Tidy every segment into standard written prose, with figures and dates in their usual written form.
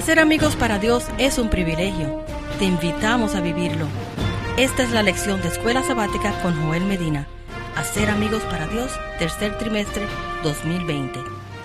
Hacer amigos para Dios es un privilegio. Te invitamos a vivirlo. Esta es la lección de Escuela Sabática con Joel Medina. Hacer amigos para Dios, tercer trimestre 2020.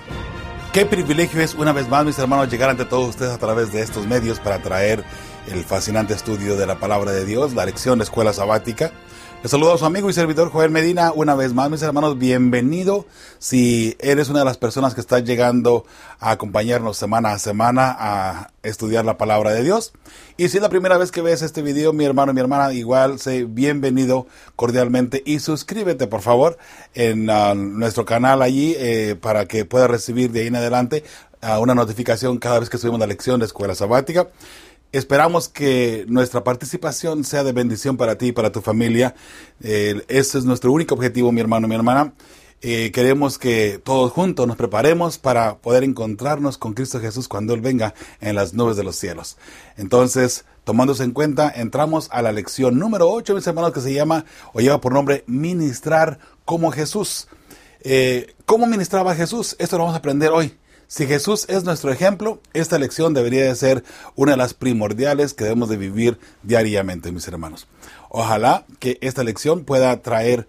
Qué privilegio es una vez más, mis hermanos, llegar ante todos ustedes a través de estos medios para traer el fascinante estudio de la Palabra de Dios, la lección de Escuela Sabática. Les saludo a su amigo y servidor Joel Medina una vez más, mis hermanos, bienvenido. Si eres una de las personas que está llegando a acompañarnos semana a semana a estudiar la Palabra de Dios. Y si es la primera vez que ves este video, mi hermano y mi hermana, igual sé bienvenido cordialmente y suscríbete, por favor, en nuestro canal allí para que puedas recibir de ahí en adelante una notificación cada vez que subimos la lección de Escuela Sabática. Esperamos que nuestra participación sea de bendición para ti y para tu familia. Ese es nuestro único objetivo, mi hermano y mi hermana. Queremos que todos juntos nos preparemos para poder encontrarnos con Cristo Jesús cuando Él venga en las nubes de los cielos. Entonces, tomándose en cuenta, entramos a la lección número 8, mis hermanos, que se llama, o lleva por nombre, Ministrar como Jesús. ¿Cómo ministraba Jesús? Esto lo vamos a aprender hoy. Si Jesús es nuestro ejemplo, esta lección debería de ser una de las primordiales que debemos de vivir diariamente, mis hermanos. Ojalá que esta lección pueda traer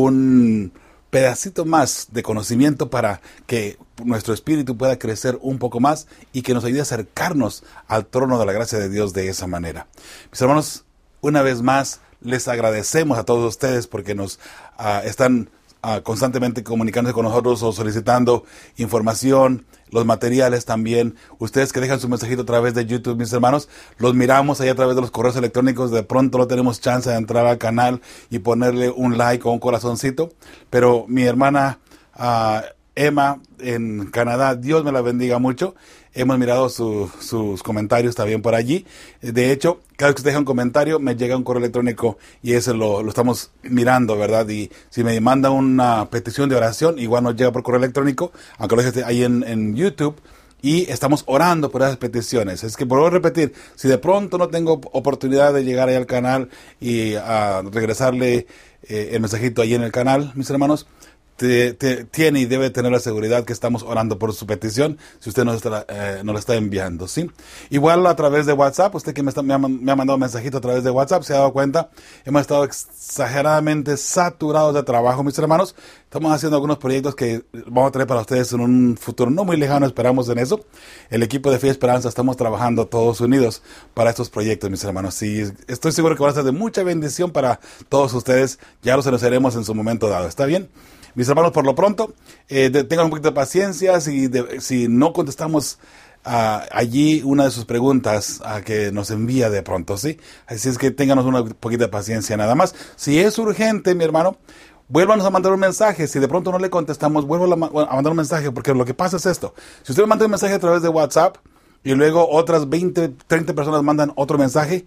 un pedacito más de conocimiento para que nuestro espíritu pueda crecer un poco más y que nos ayude a acercarnos al trono de la gracia de Dios de esa manera. Mis hermanos, una vez más, les agradecemos a todos ustedes porque nos están constantemente comunicándose con nosotros o solicitando información, los materiales también. Ustedes que dejan su mensajito a través de YouTube, mis hermanos, los miramos ahí a través de los correos electrónicos. De pronto no tenemos chance de entrar al canal y ponerle un like o un corazoncito, pero mi hermana Emma en Canadá, Dios me la bendiga mucho. Hemos mirado sus comentarios también por allí. De hecho, cada vez que usted deja un comentario, me llega un correo electrónico y ese lo estamos mirando, ¿verdad? Y si me manda una petición de oración, igual nos llega por correo electrónico, aunque lo deje ahí en YouTube. Y estamos orando por esas peticiones. Es que, por repetir, si de pronto no tengo oportunidad de llegar ahí al canal y regresarle el mensajito ahí en el canal, mis hermanos, tiene y debe tener la seguridad que estamos orando por su petición, si usted nos la está enviando, ¿sí? Igual a través de WhatsApp, usted que me ha mandado un mensajito a través de WhatsApp, se ha dado cuenta, hemos estado exageradamente saturados de trabajo, mis hermanos. Estamos haciendo algunos proyectos que vamos a traer para ustedes en un futuro no muy lejano, esperamos en eso. El equipo de Fe y Esperanza estamos trabajando todos unidos para estos proyectos, mis hermanos. Y estoy seguro que van a ser de mucha bendición para todos ustedes. Ya los anunciaremos en su momento dado, ¿está bien? Mis hermanos, por lo pronto, tengan un poquito de paciencia si no contestamos allí una de sus preguntas que nos envía de pronto, ¿sí? Así es que ténganos una poquita de paciencia nada más. Si es urgente, mi hermano, vuélvanos a mandar un mensaje. Si de pronto no le contestamos, vuélvanos a mandar un mensaje, porque lo que pasa es esto. Si usted me manda un mensaje a través de WhatsApp y luego otras 20, 30 personas mandan otro mensaje,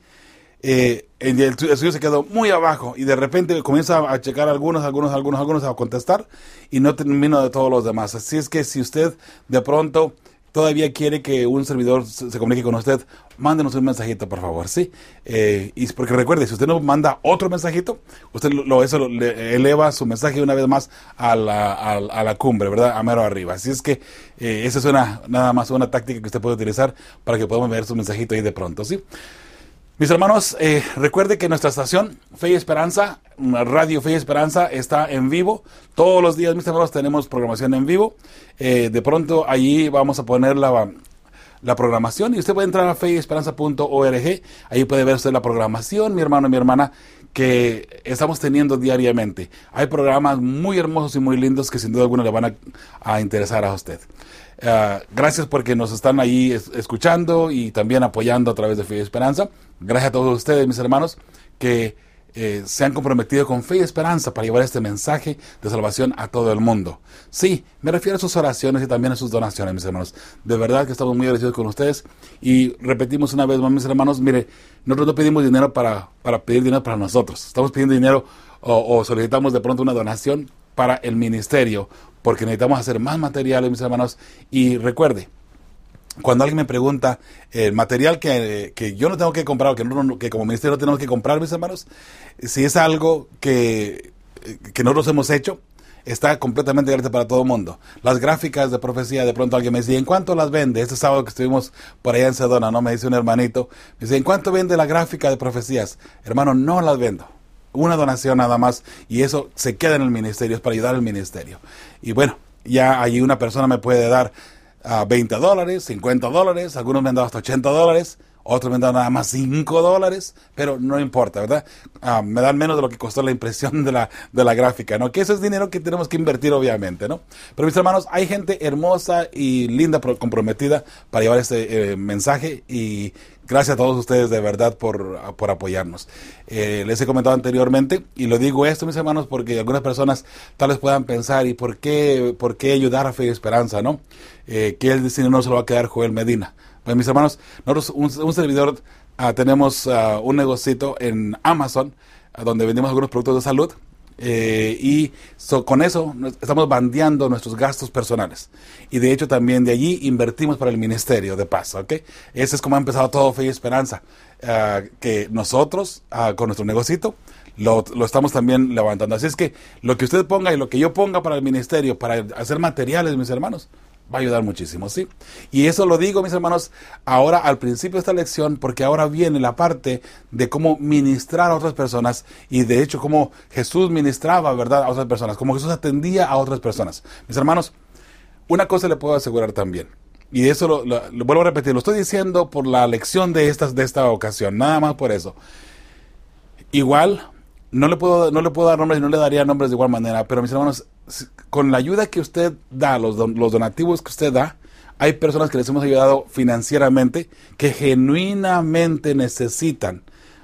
el suyo se quedó muy abajo y de repente comienza a checar algunos a contestar y no termino de todos los demás. Así es que si usted de pronto todavía quiere que un servidor se comunique con usted, mándenos un mensajito, por favor, ¿sí? Y porque recuerde, si usted nos manda otro mensajito, usted le eleva su mensaje una vez más a la cumbre, ¿verdad? A mero arriba. Así es que esa es nada más una táctica que usted puede utilizar para que podamos ver su mensajito ahí de pronto, ¿sí? Mis hermanos, recuerde que nuestra estación Fe y Esperanza, Radio Fe y Esperanza, está en vivo. Todos los días, mis hermanos, tenemos programación en vivo. De pronto, allí vamos a poner la programación y usted puede entrar a feyesperanza.org. Ahí puede ver usted la programación, mi hermano y mi hermana, que estamos teniendo diariamente. Hay programas muy hermosos y muy lindos que sin duda alguna le van a interesar a usted. Gracias porque nos están ahí escuchando y también apoyando a través de Fe y Esperanza. Gracias a todos ustedes, mis hermanos, que se han comprometido con Fe y Esperanza para llevar este mensaje de salvación a todo el mundo. Sí, me refiero a sus oraciones y también a sus donaciones, mis hermanos. De verdad que estamos muy agradecidos con ustedes. Y repetimos una vez más, mis hermanos, mire, nosotros no pedimos dinero para pedir dinero para nosotros. Estamos pidiendo dinero o solicitamos de pronto una donación para el ministerio, porque necesitamos hacer más materiales, mis hermanos. Y recuerde, cuando alguien me pregunta el material que yo no tengo que comprar, que como ministerio no tenemos que comprar, mis hermanos, si es algo que nosotros hemos hecho, está completamente gratis para todo el mundo. Las gráficas de profecía, de pronto alguien me dice, ¿en cuánto las vende? Este sábado que estuvimos por allá en Sedona, ¿no? Me dice un hermanito, me dice, ¿en cuánto vende la gráfica de profecías? Hermano, no las vendo. Una donación nada más, y eso se queda en el ministerio, es para ayudar al ministerio. Y bueno, ya allí una persona me puede dar $20, $50, algunos me han dado hasta $80, otros me han dado nada más $5, pero no importa, ¿verdad? Me dan menos de lo que costó la impresión de la gráfica, ¿no? Que eso es dinero que tenemos que invertir, obviamente, ¿no? Pero mis hermanos, hay gente hermosa y linda, comprometida para llevar este mensaje, y gracias a todos ustedes de verdad por apoyarnos. Les he comentado anteriormente, y lo digo esto, mis hermanos, porque algunas personas tal vez puedan pensar, ¿y por qué ayudar a Fe y Esperanza, no? Que el destino no se lo va a quedar Joel Medina. Pues mis hermanos, nosotros, un servidor, tenemos un negocito en Amazon, donde vendemos algunos productos de salud, con eso estamos bandeando nuestros gastos personales, y de hecho también de allí invertimos para el ministerio de paz, ¿ok? Ese es como ha empezado todo Fe y Esperanza, que nosotros con nuestro negocito lo estamos también levantando. Así es que lo que usted ponga y lo que yo ponga para el ministerio, para hacer materiales, mis hermanos, va a ayudar muchísimo, ¿sí? Y eso lo digo, mis hermanos, ahora al principio de esta lección, porque ahora viene la parte de cómo ministrar a otras personas, y de hecho cómo Jesús ministraba, ¿verdad?, a otras personas, cómo Jesús atendía a otras personas. Mis hermanos, una cosa le puedo asegurar también, y eso lo vuelvo a repetir, lo estoy diciendo por la lección de esta ocasión, nada más por eso. Igual, no le puedo dar nombres y no le daría nombres de igual manera, pero mis hermanos, con la ayuda que usted da, los donativos que usted da, hay personas que les hemos ayudado financieramente que genuinamente necesitan,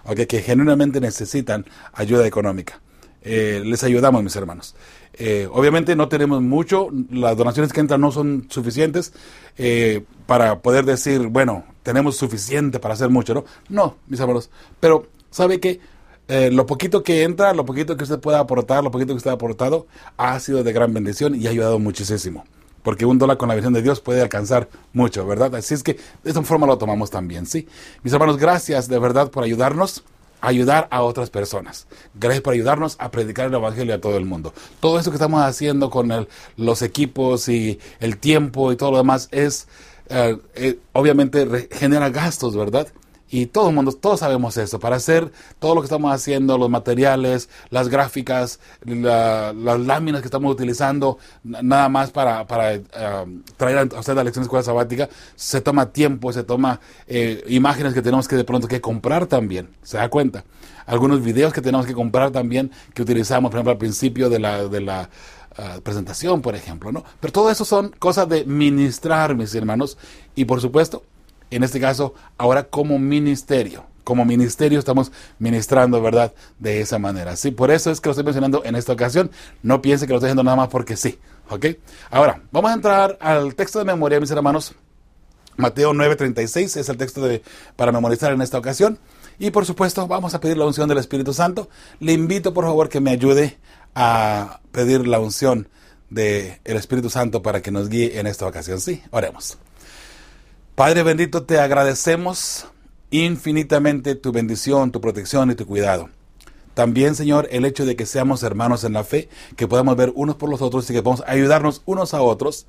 ayuda económica. Les ayudamos, mis hermanos. Obviamente no tenemos mucho, las donaciones que entran no son suficientes para poder decir, bueno, tenemos suficiente para hacer mucho, ¿no? No, mis hermanos, pero ¿sabe qué? Lo poquito que entra, lo poquito que usted pueda aportar, lo poquito que usted ha aportado, ha sido de gran bendición y ha ayudado muchísimo. Porque $1 con la bendición de Dios puede alcanzar mucho, ¿verdad? Así es que de esta forma lo tomamos también, ¿sí? Mis hermanos, gracias de verdad por ayudarnos a ayudar a otras personas. Gracias por ayudarnos a predicar el evangelio a todo el mundo. Todo eso que estamos haciendo con los equipos y el tiempo y todo lo demás es, obviamente, genera gastos, ¿verdad? Y todos sabemos eso. Para hacer todo lo que estamos haciendo, los materiales, las gráficas, las láminas que estamos utilizando, nada más para traer a usted la lección de escuela sabática, se toma tiempo, se toma imágenes que tenemos que de pronto que comprar también. ¿Se da cuenta? Algunos videos que tenemos que comprar también, que utilizamos, por ejemplo, al principio de la presentación, por ejemplo, ¿no? Pero todo eso son cosas de ministrar, mis hermanos, y por supuesto, en este caso, ahora como ministerio estamos ministrando, ¿verdad?, de esa manera. Sí, por eso es que lo estoy mencionando en esta ocasión. No piense que lo estoy haciendo nada más porque sí, ¿ok? Ahora, vamos a entrar al texto de memoria, mis hermanos. Mateo 9:36 es el texto para memorizar en esta ocasión. Y por supuesto, vamos a pedir la unción del Espíritu Santo. Le invito, por favor, que me ayude a pedir la unción del Espíritu Santo para que nos guíe en esta ocasión. Sí, oremos. Padre bendito, te agradecemos infinitamente tu bendición, tu protección y tu cuidado. También, Señor, el hecho de que seamos hermanos en la fe, que podamos ver unos por los otros y que podamos ayudarnos unos a otros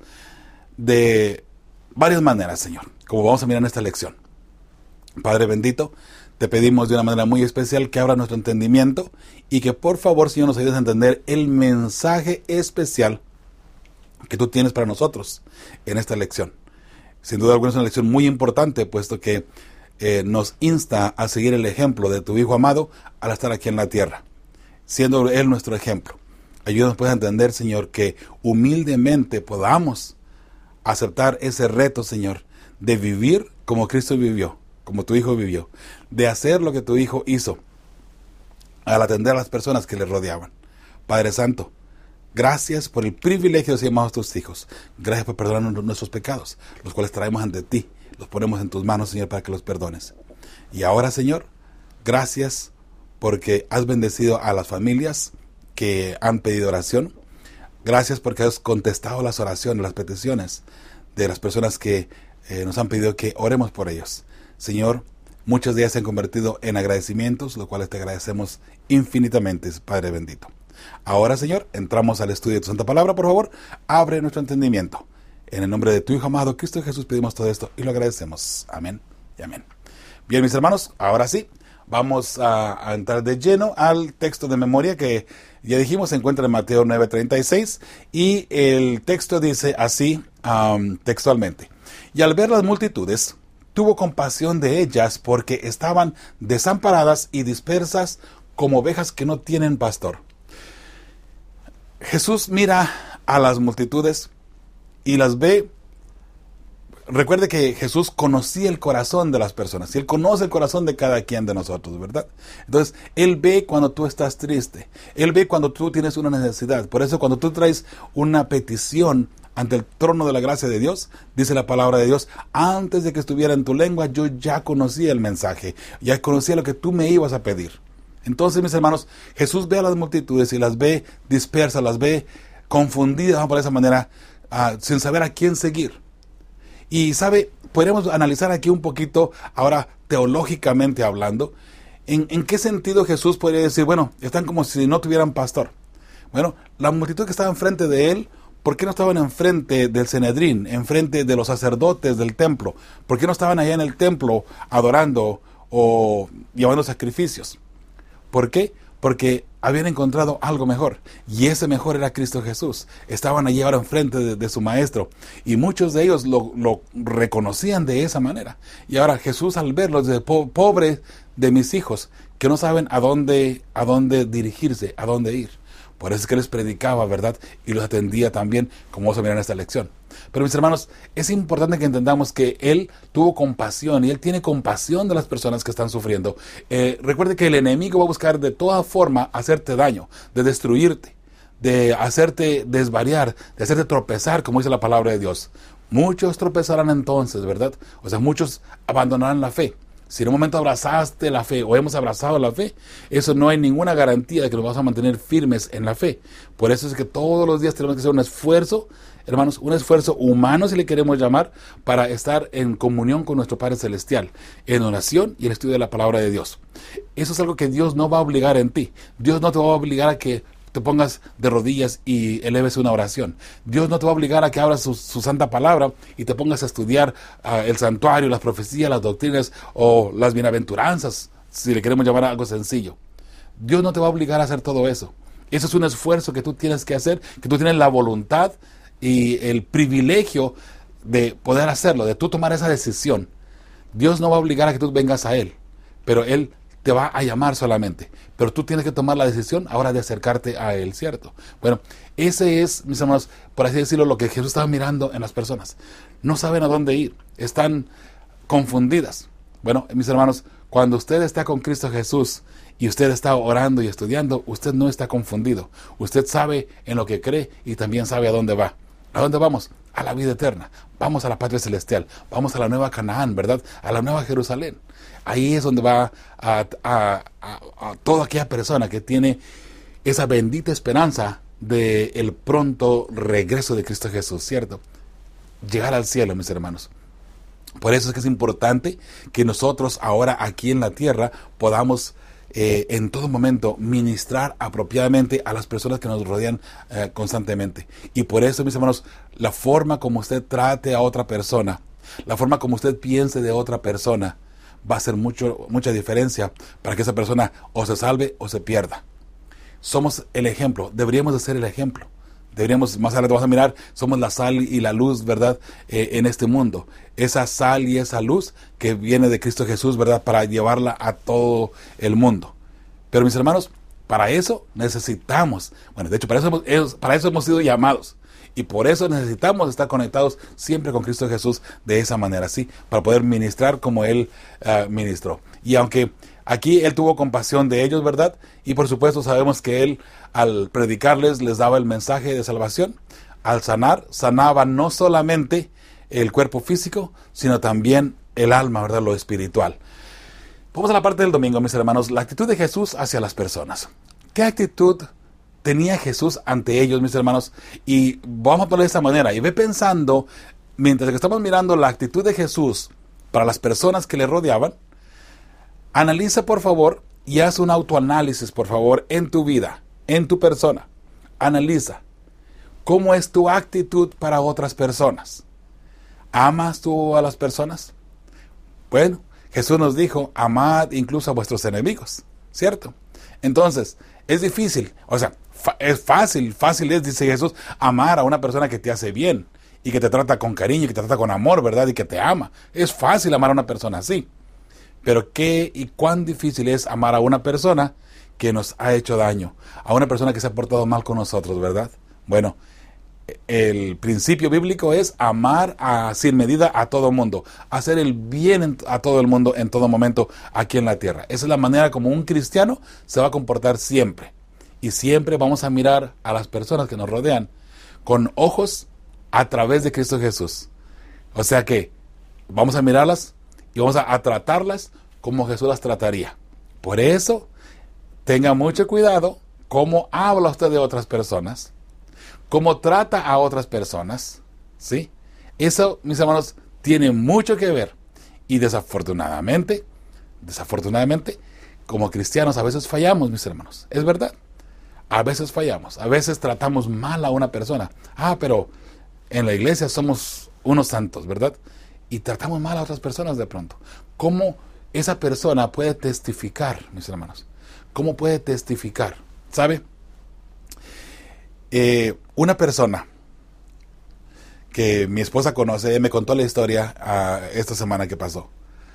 de varias maneras, Señor, como vamos a mirar en esta lección. Padre bendito, te pedimos de una manera muy especial que abra nuestro entendimiento y que por favor, Señor, nos ayudes a entender el mensaje especial que tú tienes para nosotros en esta lección. Sin duda alguna es una lección muy importante, puesto que nos insta a seguir el ejemplo de tu Hijo amado al estar aquí en la tierra, siendo Él nuestro ejemplo. Ayúdanos pues a entender, Señor, que humildemente podamos aceptar ese reto, Señor, de vivir como Cristo vivió, como tu Hijo vivió, de hacer lo que tu Hijo hizo al atender a las personas que le rodeaban. Padre Santo, gracias por el privilegio de ser llamados tus hijos. Gracias por perdonarnos nuestros pecados, los cuales traemos ante ti. Los ponemos en tus manos, Señor, para que los perdones. Y ahora, Señor, gracias porque has bendecido a las familias que han pedido oración. Gracias porque has contestado las oraciones, las peticiones de las personas que nos han pedido que oremos por ellos. Señor, muchos de ellas se han convertido en agradecimientos, los cuales te agradecemos infinitamente, Padre bendito. Ahora, Señor, entramos al estudio de tu santa palabra. Por favor, abre nuestro entendimiento. En el nombre de tu Hijo amado, Cristo Jesús, pedimos todo esto y lo agradecemos. Amén y amén. Bien, mis hermanos, ahora sí, vamos a entrar de lleno al texto de memoria que ya dijimos se encuentra en Mateo 9:36 y el texto dice así textualmente: y al ver las multitudes, tuvo compasión de ellas porque estaban desamparadas y dispersas como ovejas que no tienen pastor. Jesús mira a las multitudes y las ve. Recuerde que Jesús conocía el corazón de las personas y Él conoce el corazón de cada quien de nosotros, ¿verdad? Entonces, Él ve cuando tú estás triste, Él ve cuando tú tienes una necesidad. Por eso, cuando tú traes una petición ante el trono de la gracia de Dios, dice la palabra de Dios, antes de que estuviera en tu lengua, yo ya conocía el mensaje, ya conocía lo que tú me ibas a pedir. Entonces, mis hermanos, Jesús ve a las multitudes y las ve dispersas, las ve confundidas por esa manera, sin saber a quién seguir. Y sabe, podríamos analizar aquí un poquito, ahora teológicamente hablando, en qué sentido Jesús podría decir, bueno, están como si no tuvieran pastor. Bueno, la multitud que estaba enfrente de Él, ¿por qué no estaban enfrente del Sanedrín, enfrente de los sacerdotes del templo? ¿Por qué no estaban allá en el templo adorando o llevando sacrificios? ¿Por qué? Porque habían encontrado algo mejor, y ese mejor era Cristo Jesús. Estaban allí ahora enfrente de su maestro, y muchos de ellos lo reconocían de esa manera. Y ahora Jesús, al verlos, dice, pobre de mis hijos, que no saben a dónde dirigirse, a dónde ir. Por eso es que les predicaba, ¿verdad? Y los atendía también, como vamos a mirar en esta lección. Pero mis hermanos, es importante que entendamos que Él tuvo compasión y Él tiene compasión de las personas que están sufriendo. Recuerde que el enemigo va a buscar de toda forma hacerte daño, de destruirte, de hacerte desvariar, de hacerte tropezar, como dice la palabra de Dios. Muchos tropezarán entonces, ¿verdad? O sea, muchos abandonarán la fe. Si en un momento abrazaste la fe o hemos abrazado la fe, eso no hay ninguna garantía de que nos vamos a mantener firmes en la fe. Por eso es que todos los días tenemos que hacer un esfuerzo, hermanos, un esfuerzo humano, si le queremos llamar, para estar en comunión con nuestro Padre Celestial, en oración y el estudio de la palabra de Dios. Eso es algo que Dios no va a obligar en ti. Dios no te va a obligar a que te pongas de rodillas y eleves una oración. Dios no te va a obligar a que abras su santa palabra y te pongas a estudiar el santuario, las profecías, las doctrinas o las bienaventuranzas, si le queremos llamar algo sencillo. Dios no te va a obligar a hacer todo eso. Eso es un esfuerzo que tú tienes que hacer, que tú tienes la voluntad y el privilegio de poder hacerlo, de tú tomar esa decisión. Dios no va a obligar a que tú vengas a Él, pero Él te va a llamar solamente, pero tú tienes que tomar la decisión ahora de acercarte a Él, ¿cierto? Bueno, ese es, mis hermanos, por así decirlo, lo que Jesús estaba mirando en las personas. No saben a dónde ir, están confundidas. Bueno, mis hermanos, cuando usted está con Cristo Jesús y usted está orando y estudiando, usted no está confundido. Usted sabe en lo que cree y también sabe a dónde va. ¿A dónde vamos? A la vida eterna. Vamos a la patria celestial. Vamos a la nueva Canaán, ¿verdad? A la nueva Jerusalén. Ahí es donde va a toda aquella persona que tiene esa bendita esperanza del pronto regreso de Cristo Jesús, ¿cierto? Llegar al cielo, mis hermanos. Por eso es que es importante que nosotros ahora aquí en la tierra podamos en todo momento ministrar apropiadamente a las personas que nos rodean constantemente. Y por eso, mis hermanos, la forma como usted trate a otra persona, la forma como usted piense de otra persona, va a hacer mucha diferencia para que esa persona o se salve o se pierda. Somos el ejemplo, deberíamos de ser el ejemplo. Deberíamos, más adelante vamos a mirar, somos la sal y la luz, ¿verdad? En este mundo. Esa sal y esa luz que viene de Cristo Jesús, ¿verdad? Para llevarla a todo el mundo. Pero mis hermanos, para eso necesitamos, bueno, de hecho, para eso hemos sido llamados. Y por eso necesitamos estar conectados siempre con Cristo Jesús de esa manera, ¿sí? Para poder ministrar como Él ministró. Y aunque aquí Él tuvo compasión de ellos, ¿verdad? Y por supuesto sabemos que Él, al predicarles, les daba el mensaje de salvación. Al sanar, sanaba no solamente el cuerpo físico, sino también el alma, ¿verdad? Lo espiritual. Vamos a la parte del domingo, mis hermanos. La actitud de Jesús hacia las personas. ¿Qué actitud tenía Jesús ante ellos, mis hermanos? Y vamos a ponerlo de esta manera. Y ve pensando, mientras que estamos mirando la actitud de Jesús para las personas que le rodeaban, analiza por favor y haz un autoanálisis por favor en tu vida. en tu persona. Analiza. ¿Cómo es tu actitud para otras personas? ¿Amas tú a las personas? Bueno, Jesús nos dijo, amad incluso a vuestros enemigos, ¿cierto? Entonces, es difícil, o sea, es fácil es, dice Jesús, amar a una persona que te hace bien y que te trata con cariño y que te trata con amor, ¿verdad? Y que te ama. Es fácil amar a una persona así. Pero ¿qué y cuán difícil es amar a una persona que nos ha hecho daño? A una persona que se ha portado mal con nosotros, ¿verdad? Bueno, el principio bíblico es amar sin medida a todo mundo, hacer el bien a todo el mundo en todo momento aquí en la tierra. Esa es la manera como un cristiano se va a comportar siempre. Y siempre vamos a mirar a las personas que nos rodean con ojos a través de Cristo Jesús. O sea que vamos a mirarlas y vamos a tratarlas como Jesús las trataría. Por eso, tenga mucho cuidado cómo habla usted de otras personas, cómo trata a otras personas, ¿sí? Eso, mis hermanos, tiene mucho que ver. Y desafortunadamente, como cristianos a veces fallamos, mis hermanos. Es verdad. A veces fallamos. A veces tratamos mal a una persona. Pero en la iglesia somos unos santos, ¿verdad? Y tratamos mal a otras personas de pronto. ¿Cómo esa persona puede testificar, mis hermanos? ¿Cómo puede testificar? ¿Sabe? Una persona que mi esposa conoce me contó la historia esta semana que pasó.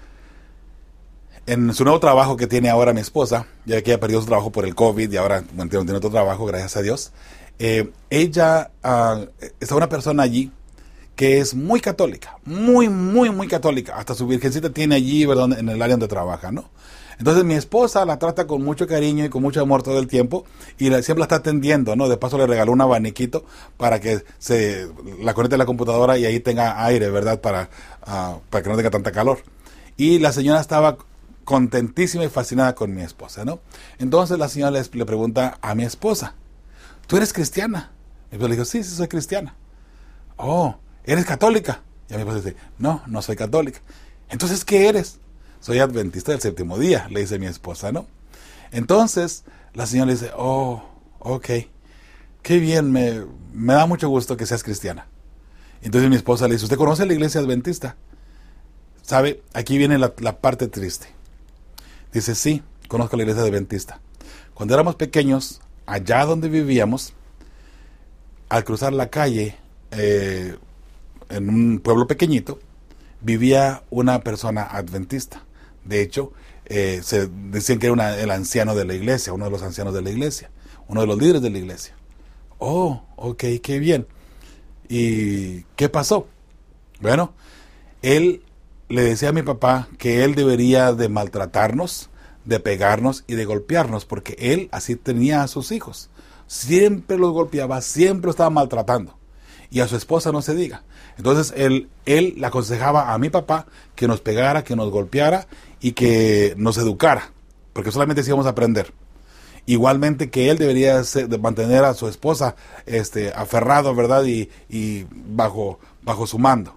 En su nuevo trabajo que tiene ahora mi esposa, ya que ella perdió su trabajo por el COVID y ahora tiene otro trabajo, gracias a Dios, ella está una persona allí que es muy católica, muy católica. Hasta su virgencita tiene allí, ¿verdad?, en el área donde trabaja, ¿no? Entonces mi esposa la trata con mucho cariño y con mucho amor todo el tiempo y siempre la está atendiendo, ¿no? De paso le regaló un abaniquito para que la conecte a la computadora y ahí tenga aire, ¿verdad? Para que no tenga tanta calor. Y la señora estaba contentísima y fascinada con mi esposa, ¿no? Entonces la señora le pregunta a mi esposa, ¿tú eres cristiana? Y yo le digo, sí, soy cristiana. Oh, ¿eres católica? Y a mi esposa dice, no soy católica. Entonces, ¿qué eres? Soy adventista del séptimo día, le dice mi esposa, ¿no? Entonces, la señora le dice, oh, ok, qué bien, me da mucho gusto que seas cristiana. Entonces mi esposa le dice, ¿usted conoce la iglesia adventista? ¿Sabe? Aquí viene la parte triste. Dice, sí, conozco la iglesia adventista. Cuando éramos pequeños, allá donde vivíamos, al cruzar la calle, en un pueblo pequeñito, vivía una persona adventista. De hecho, se decían que era el anciano de la iglesia, uno de los ancianos de la iglesia, uno de los líderes de la iglesia. Oh, ok, qué bien. ¿Y qué pasó? Bueno, él le decía a mi papá que él debería de maltratarnos, de pegarnos y de golpearnos, porque él así tenía a sus hijos. Siempre los golpeaba, siempre los estaba maltratando. Y a su esposa no se diga. Entonces él le aconsejaba a mi papá que nos pegara, que nos golpeara y que nos educara, porque solamente así íbamos a aprender. Igualmente que él debería de mantener a su esposa aferrado, ¿verdad? Y bajo su mando.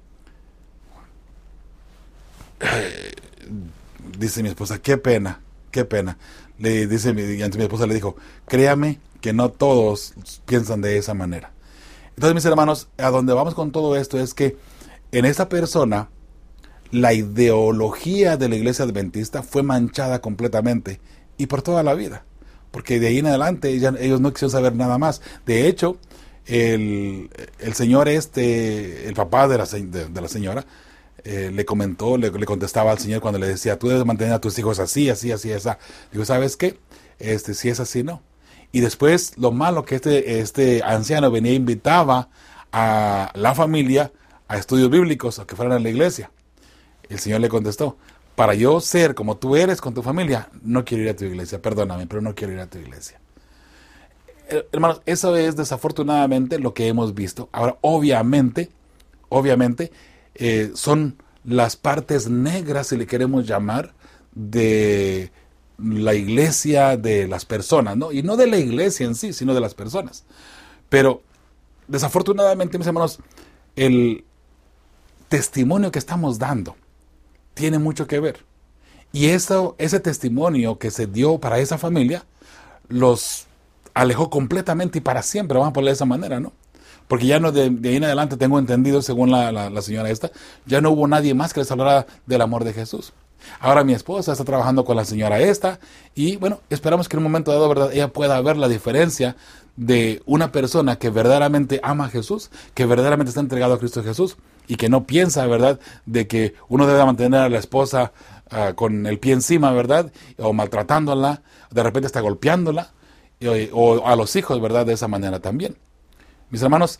Dice mi esposa, qué pena. Y antes mi esposa le dijo, créame que no todos piensan de esa manera. Entonces, mis hermanos, a donde vamos con todo esto es que en esa persona la ideología de la iglesia adventista fue manchada completamente y por toda la vida, porque de ahí en adelante ellos no quisieron saber nada más. De hecho, el señor el papá de la señora, le contestaba al señor cuando le decía, tú debes mantener a tus hijos así. Digo, ¿sabes qué? Si es así, no. Y después, lo malo que este anciano venía e invitaba a la familia a estudios bíblicos, a que fueran a la iglesia. El Señor le contestó, para yo ser como tú eres con tu familia, no quiero ir a tu iglesia, perdóname, pero no quiero ir a tu iglesia. Hermanos, eso es desafortunadamente lo que hemos visto. Ahora, obviamente, son las partes negras, si le queremos llamar, de la iglesia, de las personas, ¿no? Y no de la iglesia en sí, sino de las personas. Pero, desafortunadamente, mis hermanos, el testimonio que estamos dando tiene mucho que ver. Y ese testimonio que se dio para esa familia, los alejó completamente y para siempre, vamos a ponerlo de esa manera, ¿no? Porque ya no, de ahí en adelante tengo entendido, según la señora esta, ya no hubo nadie más que les hablara del amor de Jesús. Ahora mi esposa está trabajando con la señora esta y bueno, esperamos que en un momento dado, ¿verdad?, ella pueda ver la diferencia de una persona que verdaderamente ama a Jesús, que verdaderamente está entregado a Cristo Jesús y que no piensa, ¿verdad?, de que uno debe mantener a la esposa con el pie encima, ¿verdad?, o maltratándola, de repente está golpeándola, o a los hijos, ¿verdad?, de esa manera también. Mis hermanos,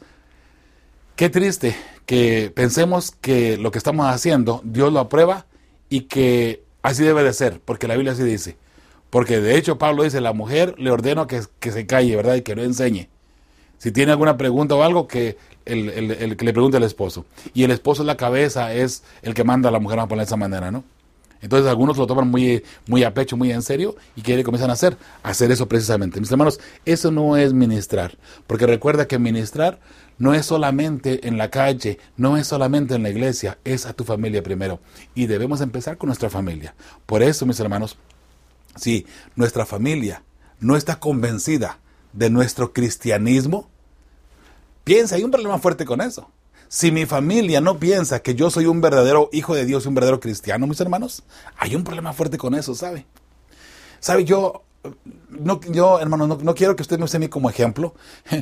qué triste que pensemos que lo que estamos haciendo, Dios lo aprueba y que así debe de ser, porque la Biblia así dice. Porque de hecho Pablo dice, la mujer le ordeno que se calle, ¿verdad?, y que no enseñe. Si tiene alguna pregunta o algo, que el que le pregunte al esposo. Y el esposo es la cabeza, es el que manda a la mujer a poner de esa manera, ¿no? Entonces algunos lo toman muy, muy a pecho, muy en serio, y que comienzan a hacer eso precisamente. Mis hermanos, eso no es ministrar, porque recuerda que ministrar no es solamente en la calle, no es solamente en la iglesia, es a tu familia primero. Y debemos empezar con nuestra familia. Por eso, mis hermanos, si nuestra familia no está convencida de nuestro cristianismo, piensa, hay un problema fuerte con eso. Si mi familia no piensa que yo soy un verdadero hijo de Dios, un verdadero cristiano, mis hermanos, hay un problema fuerte con eso, ¿sabe? ¿Sabe? Yo hermano, no quiero que usted me use a mí como ejemplo.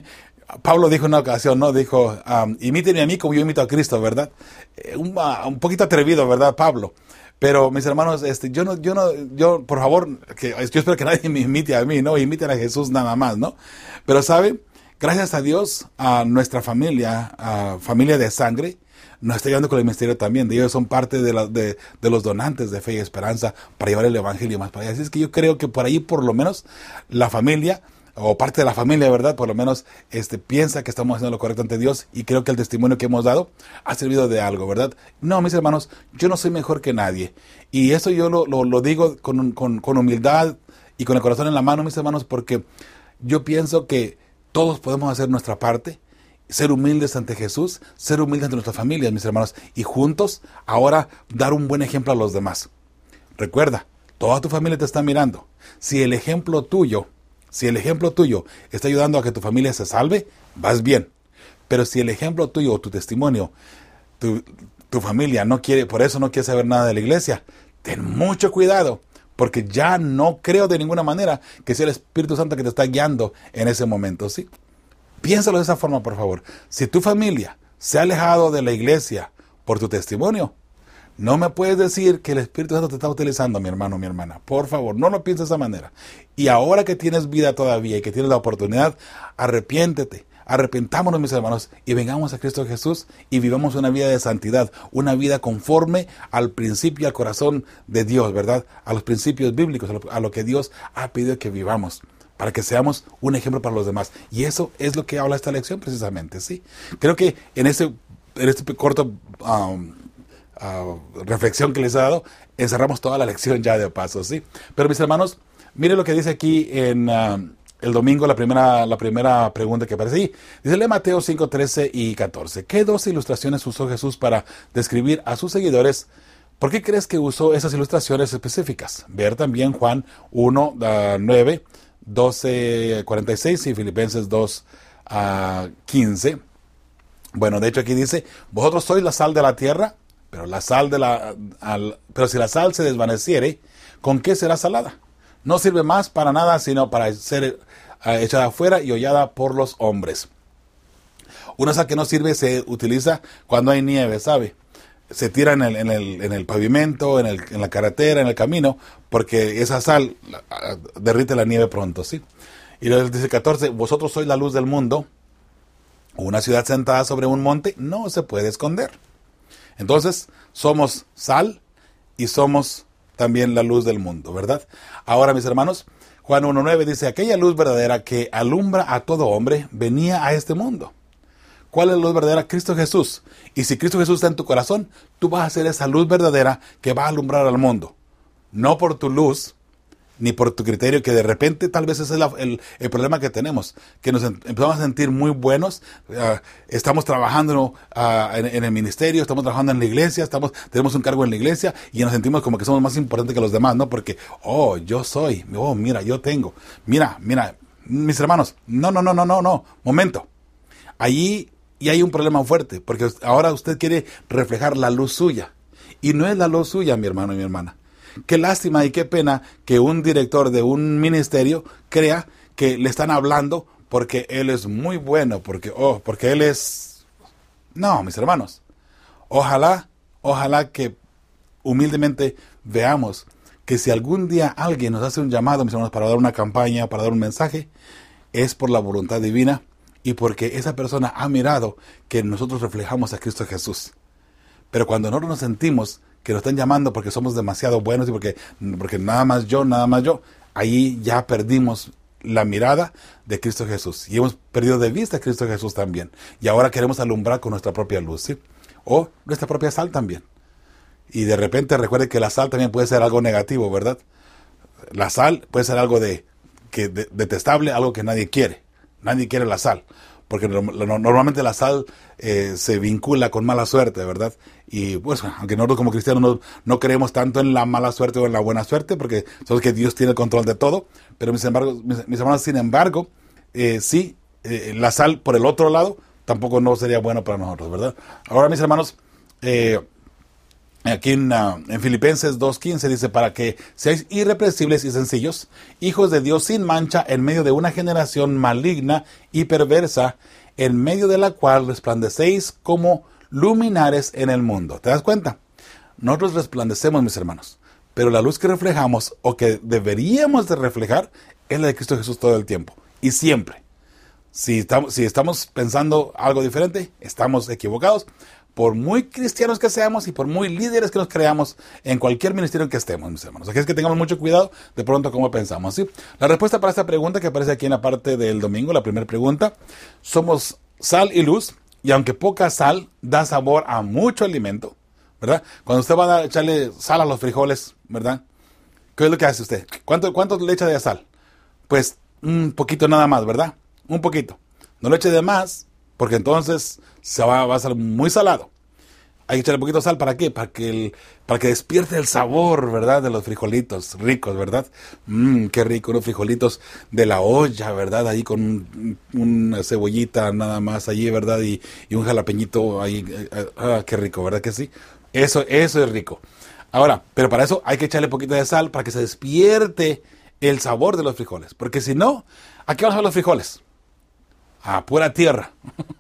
Pablo dijo en una ocasión, ¿no? Dijo, imítenme a mí como yo imito a Cristo, ¿verdad? Un poquito atrevido, ¿verdad, Pablo? Pero, mis hermanos, yo, por favor, yo espero que nadie me imite a mí, ¿no? Imiten a Jesús nada más, ¿no? Pero, ¿sabe? Gracias a Dios, a nuestra familia, familia de sangre, nos está ayudando con el ministerio también. Ellos son parte de los donantes de fe y esperanza para llevar el evangelio más para allá. Así es que yo creo que por ahí, por lo menos, la familia, o parte de la familia, ¿verdad?, por lo menos piensa que estamos haciendo lo correcto ante Dios, y creo que el testimonio que hemos dado ha servido de algo, ¿verdad? No, mis hermanos, yo no soy mejor que nadie. Y eso yo lo digo con humildad y con el corazón en la mano, mis hermanos, porque yo pienso que todos podemos hacer nuestra parte, ser humildes ante Jesús, ser humildes ante nuestras familias, mis hermanos, y juntos ahora dar un buen ejemplo a los demás. Recuerda, toda tu familia te está mirando. Si el ejemplo tuyo está ayudando a que tu familia se salve, vas bien. Pero si el ejemplo tuyo o tu testimonio, tu familia no quiere, por eso no quiere saber nada de la iglesia, ten mucho cuidado. Porque ya no creo de ninguna manera que sea el Espíritu Santo que te está guiando en ese momento, ¿sí? Piénsalo de esa forma, por favor. Si tu familia se ha alejado de la iglesia por tu testimonio, no me puedes decir que el Espíritu Santo te está utilizando, mi hermano, mi hermana. Por favor, no lo pienses de esa manera. Y ahora que tienes vida todavía y que tienes la oportunidad, arrepiéntete. Arrepentámonos, mis hermanos, y vengamos a Cristo Jesús y vivamos una vida de santidad, una vida conforme al principio y al corazón de Dios, ¿verdad? A los principios bíblicos, a lo que Dios ha pedido que vivamos, para que seamos un ejemplo para los demás. Y eso es lo que habla esta lección precisamente, ¿sí? Creo que en este corto reflexión que les he dado, encerramos toda la lección ya de paso, ¿sí? Pero, mis hermanos, miren lo que dice aquí en el domingo, la primera pregunta que aparece ahí. Dice, lee Mateo 5, 13 y 14. ¿Qué dos ilustraciones usó Jesús para describir a sus seguidores? ¿Por qué crees que usó esas ilustraciones específicas? Ver también Juan 1, 9, 12, 46 y Filipenses 2, 15. Bueno, de hecho aquí dice, vosotros sois la sal de la tierra, pero pero si la sal se desvaneciere, ¿con qué será salada? No sirve más para nada, sino para ser echada afuera y hollada por los hombres. Una sal que no sirve se utiliza cuando hay nieve, ¿sabe? Se tira en el pavimento, en la carretera, en el camino, porque esa sal derrite la nieve pronto, ¿sí? Y luego dice 14, vosotros sois la luz del mundo. Una ciudad sentada sobre un monte no se puede esconder. Entonces, somos sal y somos también la luz del mundo, ¿verdad? Ahora, mis hermanos, Juan 1.9 dice, aquella luz verdadera que alumbra a todo hombre venía a este mundo. ¿Cuál es la luz verdadera? Cristo Jesús. Y si Cristo Jesús está en tu corazón, tú vas a ser esa luz verdadera que va a alumbrar al mundo. No por tu luz, ni por tu criterio, que de repente tal vez ese es el problema que tenemos, que nos empezamos a sentir muy buenos, estamos trabajando en el ministerio, estamos trabajando en la iglesia, tenemos un cargo en la iglesia y nos sentimos como que somos más importantes que los demás, ¿no? Porque, yo soy, mira, yo tengo, mira, Mis hermanos, no, momento. Allí y hay un problema fuerte, porque ahora usted quiere reflejar la luz suya. Y no es la luz suya, mi hermano y mi hermana. Qué lástima y qué pena que un director de un ministerio crea que le están hablando porque él es muy bueno, porque él es... No, mis hermanos. Ojalá que humildemente veamos que si algún día alguien nos hace un llamado, mis hermanos, para dar una campaña, para dar un mensaje, es por la voluntad divina y porque esa persona ha mirado que nosotros reflejamos a Cristo Jesús. Pero cuando nosotros nos sentimos que nos están llamando porque somos demasiado buenos y porque nada más yo, ahí ya perdimos la mirada de Cristo Jesús. Y hemos perdido de vista a Cristo Jesús también. Y ahora queremos alumbrar con nuestra propia luz, ¿sí? O nuestra propia sal también. Y de repente recuerde que la sal también puede ser algo negativo, ¿verdad? La sal puede ser algo detestable, algo que nadie quiere. Nadie quiere la sal. Porque normalmente la sal se vincula con mala suerte, ¿verdad? Y pues, aunque nosotros como cristianos no creemos tanto en la mala suerte o en la buena suerte, porque sabemos que Dios tiene el control de todo, pero mis hermanos, sin embargo, la sal por el otro lado tampoco no sería bueno para nosotros, ¿verdad? Ahora, mis hermanos, aquí en Filipenses 2:15 dice, para que seáis irreprensibles y sencillos, hijos de Dios sin mancha, en medio de una generación maligna y perversa, en medio de la cual resplandecéis como luminares en el mundo. ¿Te das cuenta? Nosotros resplandecemos, mis hermanos, pero la luz que reflejamos, o que deberíamos de reflejar, es la de Cristo Jesús todo el tiempo y siempre. Si estamos pensando algo diferente, estamos equivocados, por muy cristianos que seamos y por muy líderes que nos creamos en cualquier ministerio en que estemos, mis hermanos. Así es que tengamos mucho cuidado de pronto cómo pensamos, ¿sí? La respuesta para esta pregunta que aparece aquí en la parte del domingo, la primera pregunta, somos sal y luz, y aunque poca sal da sabor a mucho alimento, ¿verdad? Cuando usted va a echarle sal a los frijoles, ¿verdad? ¿Qué es lo que hace usted? ¿Cuánto le echa de sal? Pues un poquito nada más, ¿verdad? Un poquito. No le eche de más, porque entonces va a ser muy salado. Hay que echarle un poquito de sal, ¿para qué? Para que despierte el sabor, ¿verdad? De los frijolitos ricos, ¿verdad? Qué rico, unos frijolitos de la olla, ¿verdad? Ahí con una cebollita nada más allí, ¿verdad? Y un jalapeñito ahí. Qué rico, ¿verdad que sí? Eso es rico. Ahora, pero para eso hay que echarle un poquito de sal para que se despierte el sabor de los frijoles. Porque si no, ¿a qué van a saber los frijoles? A pura tierra.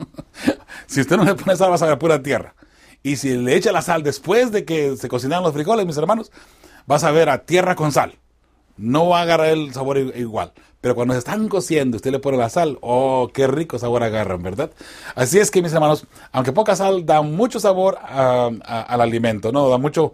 Si usted no le pone sal, va a saber a pura tierra. Y si le echa la sal después de que se cocinaron los frijoles, mis hermanos, vas a ver a tierra con sal. No va a agarrar el sabor igual. Pero cuando se están cociendo, usted le pone la sal, ¡oh, qué rico sabor agarran!, ¿verdad? Así es que, mis hermanos, aunque poca sal da mucho sabor al alimento, ¿no?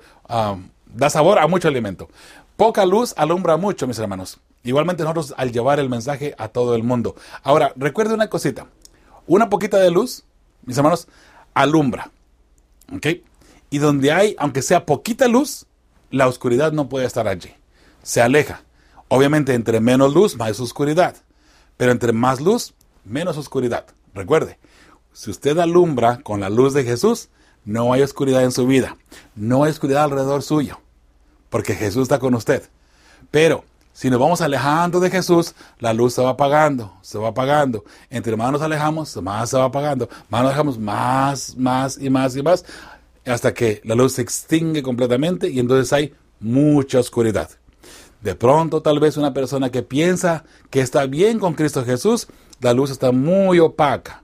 Da sabor a mucho alimento. Poca luz alumbra mucho, mis hermanos. Igualmente nosotros al llevar el mensaje a todo el mundo. Ahora, recuerde una cosita. Una poquita de luz, mis hermanos, alumbra. ¿Ok? Y donde hay, aunque sea poquita luz, la oscuridad no puede estar allí. Se aleja. Obviamente, entre menos luz, más oscuridad. Pero entre más luz, menos oscuridad. Recuerde, si usted alumbra con la luz de Jesús, no hay oscuridad en su vida. No hay oscuridad alrededor suyo. Porque Jesús está con usted. Pero si nos vamos alejando de Jesús, la luz se va apagando, se va apagando. Entre más nos alejamos, más se va apagando. Más nos alejamos, más y más, hasta que la luz se extingue completamente y entonces hay mucha oscuridad. De pronto, tal vez una persona que piensa que está bien con Cristo Jesús, la luz está muy opaca,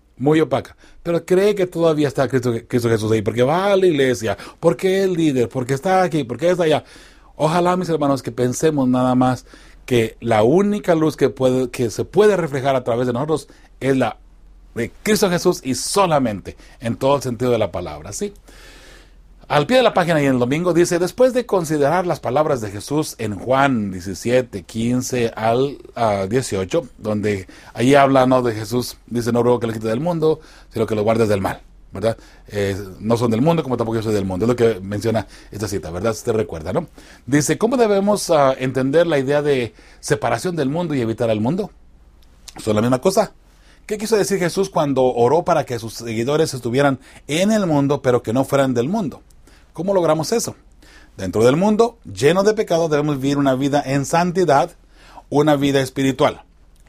pero cree que todavía está Cristo Jesús ahí, porque va a la iglesia, porque es líder, porque está aquí, porque está allá. Ojalá, mis hermanos, que pensemos nada más que la única luz que se puede reflejar a través de nosotros es la de Cristo Jesús y solamente, en todo el sentido de la palabra, ¿sí? Al pie de la página y en el domingo dice, después de considerar las palabras de Jesús en Juan 17, 15 al 18, donde allí habla, ¿no?, de Jesús, dice, no ruego que lo quite del mundo, sino que lo guardes del mal, ¿verdad? No son del mundo, como tampoco yo soy del mundo. Es lo que menciona esta cita, ¿verdad? Usted recuerda, ¿no? Dice, ¿cómo debemos entender la idea de separación del mundo y evitar al mundo? ¿Son la misma cosa? ¿Qué quiso decir Jesús cuando oró para que sus seguidores estuvieran en el mundo, pero que no fueran del mundo? ¿Cómo logramos eso? Dentro del mundo, lleno de pecado, debemos vivir una vida en santidad, una vida espiritual.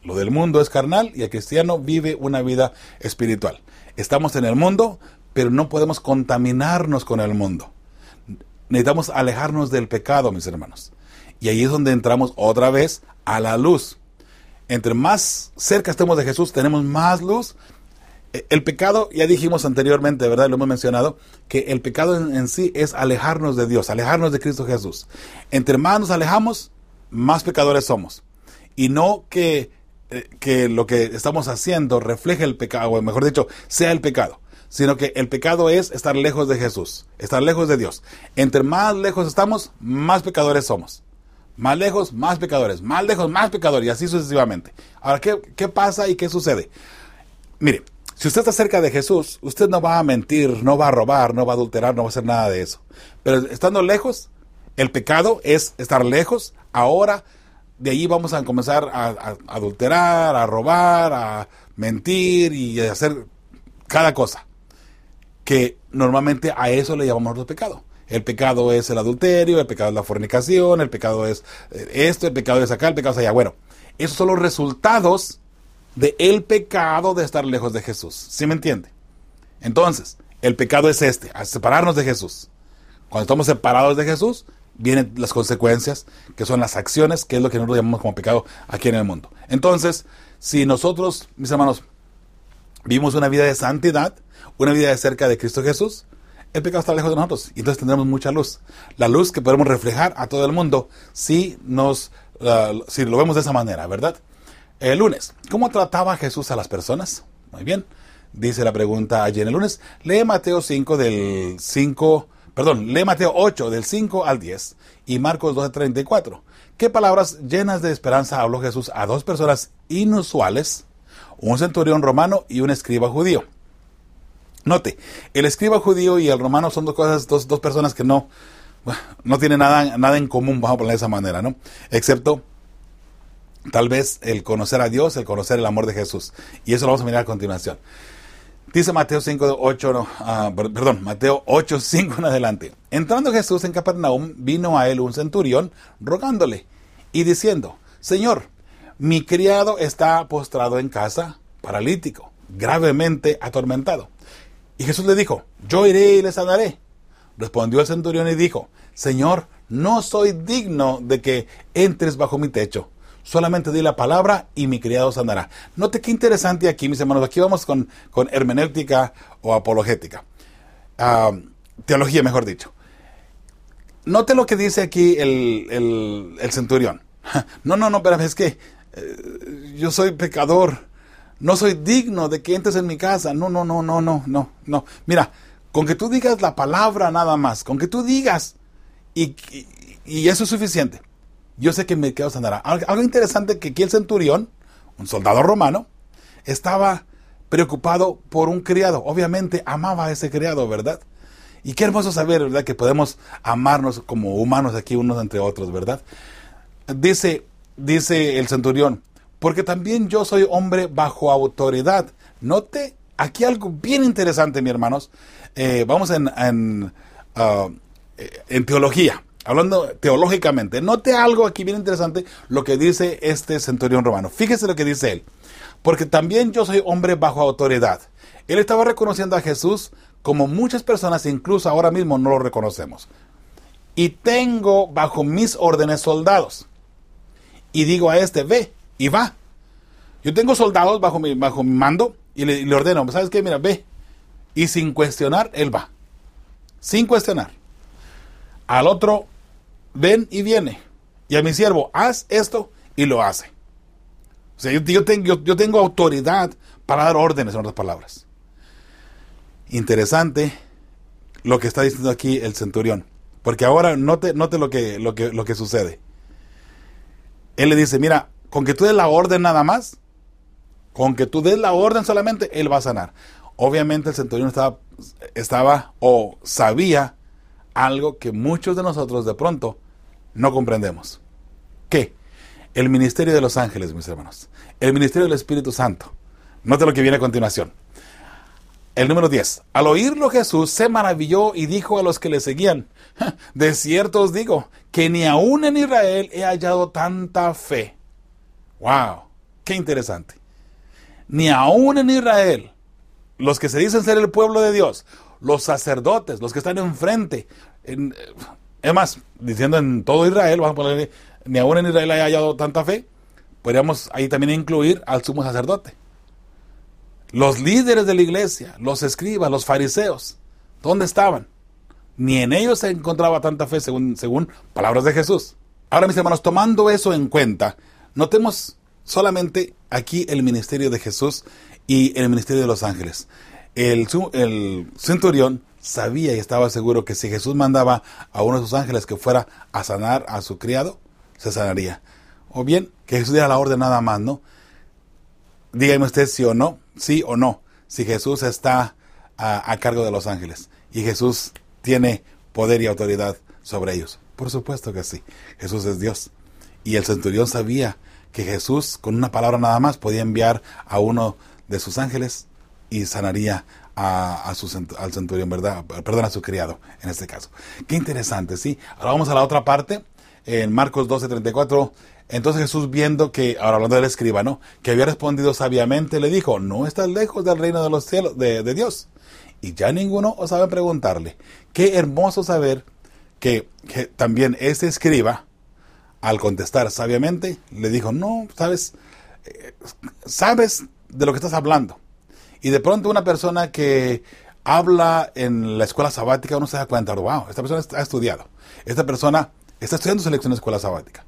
Lo del mundo es carnal y el cristiano vive una vida espiritual. Estamos en el mundo, pero no podemos contaminarnos con el mundo. Necesitamos alejarnos del pecado, mis hermanos. Y ahí es donde entramos otra vez a la luz. Entre más cerca estemos de Jesús, tenemos más luz. El pecado, ya dijimos anteriormente, ¿verdad? Lo hemos mencionado, que el pecado en sí es alejarnos de Dios, alejarnos de Cristo Jesús. Entre más nos alejamos, más pecadores somos. Y no que lo que estamos haciendo refleje el pecado, o mejor dicho, sea el pecado, sino que el pecado es estar lejos de Jesús, estar lejos de Dios. Entre más lejos estamos, más pecadores somos. Más lejos, más pecadores. Más lejos, más pecadores. Y así sucesivamente. Ahora, ¿qué pasa y qué sucede? Mire, si usted está cerca de Jesús, usted no va a mentir, no va a robar, no va a adulterar, no va a hacer nada de eso. Pero estando lejos, el pecado es estar lejos. Ahora, de ahí vamos a comenzar a adulterar, a robar, a mentir y a hacer cada cosa. Que normalmente a eso le llamamos nosotros pecado. El pecado es el adulterio, el pecado es la fornicación, el pecado es esto, el pecado es acá, el pecado es allá. Bueno, esos son los resultados del pecado de estar lejos de Jesús. ¿Sí me entiende? Entonces, el pecado es a separarnos de Jesús. Cuando estamos separados de Jesús, vienen las consecuencias, que son las acciones, que es lo que nosotros llamamos como pecado aquí en el mundo. Entonces, si nosotros, mis hermanos, vivimos una vida de santidad, una vida de cerca de Cristo Jesús, el pecado está lejos de nosotros y entonces tendremos mucha luz. La luz que podemos reflejar a todo el mundo si lo vemos de esa manera, ¿verdad? El lunes, ¿cómo trataba Jesús a las personas? Muy bien, dice la pregunta allí en el lunes. Lee Mateo 8 del 5 al 10 y Marcos 12:34. ¿Qué palabras llenas de esperanza habló Jesús a dos personas inusuales, un centurión romano y un escriba judío? Note, el escriba judío y el romano son dos personas que no tienen nada en común, vamos a poner de esa manera, ¿no? Excepto tal vez el conocer a Dios, el conocer el amor de Jesús. Y eso lo vamos a mirar a continuación. Dice Mateo 8:5 en adelante. Entrando Jesús en Capernaum, vino a él un centurión rogándole y diciendo: Señor, mi criado está postrado en casa, paralítico, gravemente atormentado. Y Jesús le dijo: yo iré y le sanaré. Respondió el centurión y dijo: Señor, no soy digno de que entres bajo mi techo. Solamente di la palabra y mi criado sanará. Note qué interesante aquí, mis hermanos. Aquí vamos con hermenéutica o apologética. Teología, mejor dicho. Note lo que dice aquí el centurión. No, pero es que yo soy pecador. No soy digno de que entres en mi casa. No. Mira, con que tú digas la palabra nada más, con que tú digas, y eso es suficiente. Yo sé que mi criado sanará. Algo interesante que aquí el centurión, un soldado romano, estaba preocupado por un criado. Obviamente amaba a ese criado, ¿verdad? Y qué hermoso saber, ¿verdad?, que podemos amarnos como humanos aquí unos entre otros, ¿verdad? Dice el centurión: porque también yo soy hombre bajo autoridad. Note aquí algo bien interesante, mis hermanos. Vamos en teología, hablando teológicamente. Note algo aquí bien interesante, lo que dice este centurión romano. Fíjese lo que dice él: porque también yo soy hombre bajo autoridad. Él estaba reconociendo a Jesús como muchas personas, incluso ahora mismo, no lo reconocemos. Y tengo bajo mis órdenes soldados. Y digo a este: ve, y va. Yo tengo soldados bajo mi mando y le ordeno: ¿sabes qué? Mira, ve. Y sin cuestionar, él va. Sin cuestionar. Al otro: ven y viene. Y a mi siervo: haz esto, y lo hace. O sea, yo tengo autoridad para dar órdenes, en otras palabras. Interesante lo que está diciendo aquí el centurión. Porque ahora note lo que sucede. Él le dice: mira, con que tú des la orden nada más, con que tú des la orden solamente, él va a sanar. Obviamente el centurión estaba o sabía algo que muchos de nosotros de pronto no comprendemos. ¿Qué? El ministerio de los ángeles, mis hermanos. El ministerio del Espíritu Santo. Note lo que viene a continuación. El número 10. Al oírlo Jesús se maravilló y dijo a los que le seguían: de cierto os digo que ni aún en Israel he hallado tanta fe. ¡Wow! Qué interesante. Ni aún en Israel, los que se dicen ser el pueblo de Dios, los sacerdotes, los que están enfrente, es más, diciendo en todo Israel, vamos a ponerle, ni aún en Israel haya hallado tanta fe, podríamos ahí también incluir al sumo sacerdote. Los líderes de la iglesia, los escribas, los fariseos, ¿dónde estaban? Ni en ellos se encontraba tanta fe según palabras de Jesús. Ahora, mis hermanos, tomando eso en cuenta, notemos solamente aquí el ministerio de Jesús y el ministerio de los ángeles. El centurión sabía y estaba seguro que si Jesús mandaba a uno de sus ángeles que fuera a sanar a su criado, se sanaría. O bien, que Jesús diera la orden nada más, ¿no? Dígame usted sí o no, si Jesús está a cargo de los ángeles y Jesús tiene poder y autoridad sobre ellos. Por supuesto que sí, Jesús es Dios. Y el centurión sabía que Jesús, con una palabra nada más, podía enviar a uno de sus ángeles y sanaría al centurión, ¿verdad? Perdón, a su criado, en este caso. Qué interesante, ¿sí? Ahora vamos a la otra parte, en Marcos 12:34. Entonces Jesús, viendo que, ahora hablando del escriba, ¿no?, que había respondido sabiamente, le dijo: no estás lejos del reino de los cielos, de Dios. Y ya ninguno osaba preguntarle. Qué hermoso saber que también ese escriba, al contestar sabiamente, le dijo: no, sabes de lo que estás hablando. Y de pronto una persona que habla en la escuela sabática, uno se da cuenta: wow, esta persona ha estudiado. Esta persona está estudiando su lección de escuela sabática.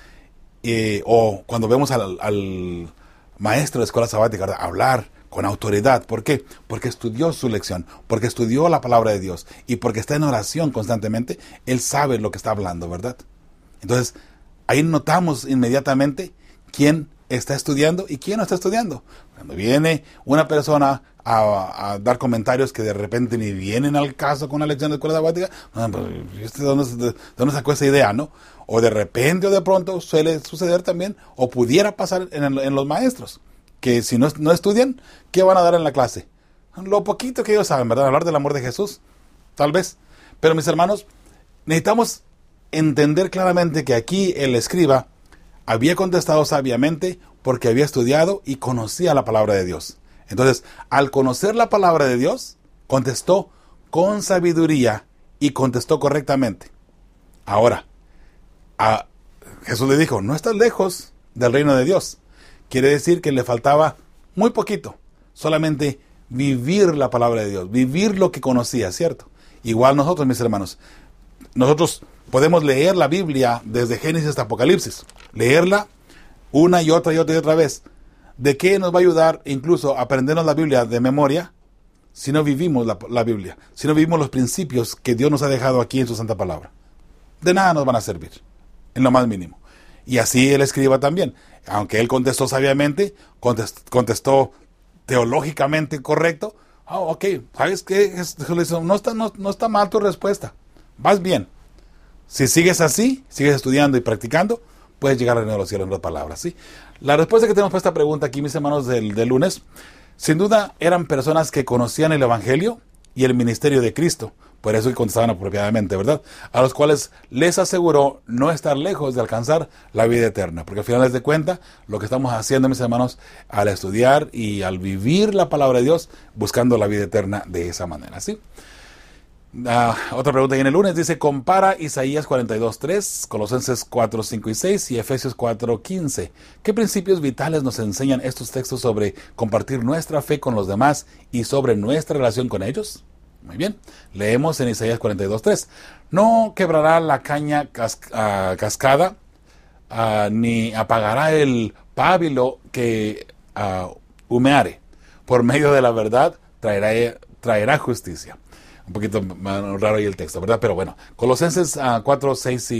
O cuando vemos al maestro de escuela sabática, ¿verdad?, hablar con autoridad. ¿Por qué? Porque estudió su lección, porque estudió la palabra de Dios y porque está en oración constantemente. Él sabe lo que está hablando, ¿verdad? Entonces, ahí notamos inmediatamente quién está estudiando y quién no está estudiando. Cuando viene una persona a dar comentarios que de repente ni vienen al caso con la lección de escuela sabática, ¿de dónde sacó esa idea, no? O de repente o de pronto suele suceder también, o pudiera pasar en los maestros, que si no estudian, ¿qué van a dar en la clase? Lo poquito que ellos saben, ¿verdad? Hablar del amor de Jesús, tal vez. Pero mis hermanos, necesitamos entender claramente que aquí el escriba había contestado sabiamente porque había estudiado y conocía la palabra de Dios. Entonces, al conocer la palabra de Dios, contestó con sabiduría y contestó correctamente. Ahora, Jesús le dijo: no estás lejos del reino de Dios. Quiere decir que le faltaba muy poquito, solamente vivir la palabra de Dios, vivir lo que conocía, ¿cierto? Igual nosotros, mis hermanos, nosotros podemos leer la Biblia desde Génesis hasta Apocalipsis, leerla una y otra vez. ¿De qué nos va a ayudar incluso aprendernos la Biblia de memoria si no vivimos la Biblia, si no vivimos los principios que Dios nos ha dejado aquí en su santa palabra? De nada nos van a servir, en lo más mínimo. Y así el escriba también, aunque él contestó sabiamente, contestó teológicamente correcto. Ok, ¿sabes qué? No está mal tu respuesta, vas bien. Si sigues así, sigues estudiando y practicando, puedes llegar al reino de los cielos, en otras palabras, ¿sí? La respuesta que tenemos para esta pregunta aquí, mis hermanos, del lunes, sin duda eran personas que conocían el Evangelio y el ministerio de Cristo, por eso que contestaban apropiadamente, ¿verdad? A los cuales les aseguró no estar lejos de alcanzar la vida eterna, porque al final de cuentas, lo que estamos haciendo, mis hermanos, al estudiar y al vivir la palabra de Dios, buscando la vida eterna de esa manera, ¿sí? Otra pregunta ahí en el lunes dice: compara Isaías 42:3, Colosenses 4:5 y 6 y Efesios 4:15. ¿Qué principios vitales nos enseñan estos textos sobre compartir nuestra fe con los demás y sobre nuestra relación con ellos? Muy bien, leemos en Isaías 42:3. No quebrará la caña cascada, ni apagará el pábilo que humeare. Por medio de la verdad traerá justicia. Un poquito raro ahí el texto, ¿verdad? Pero bueno, Colosenses 4,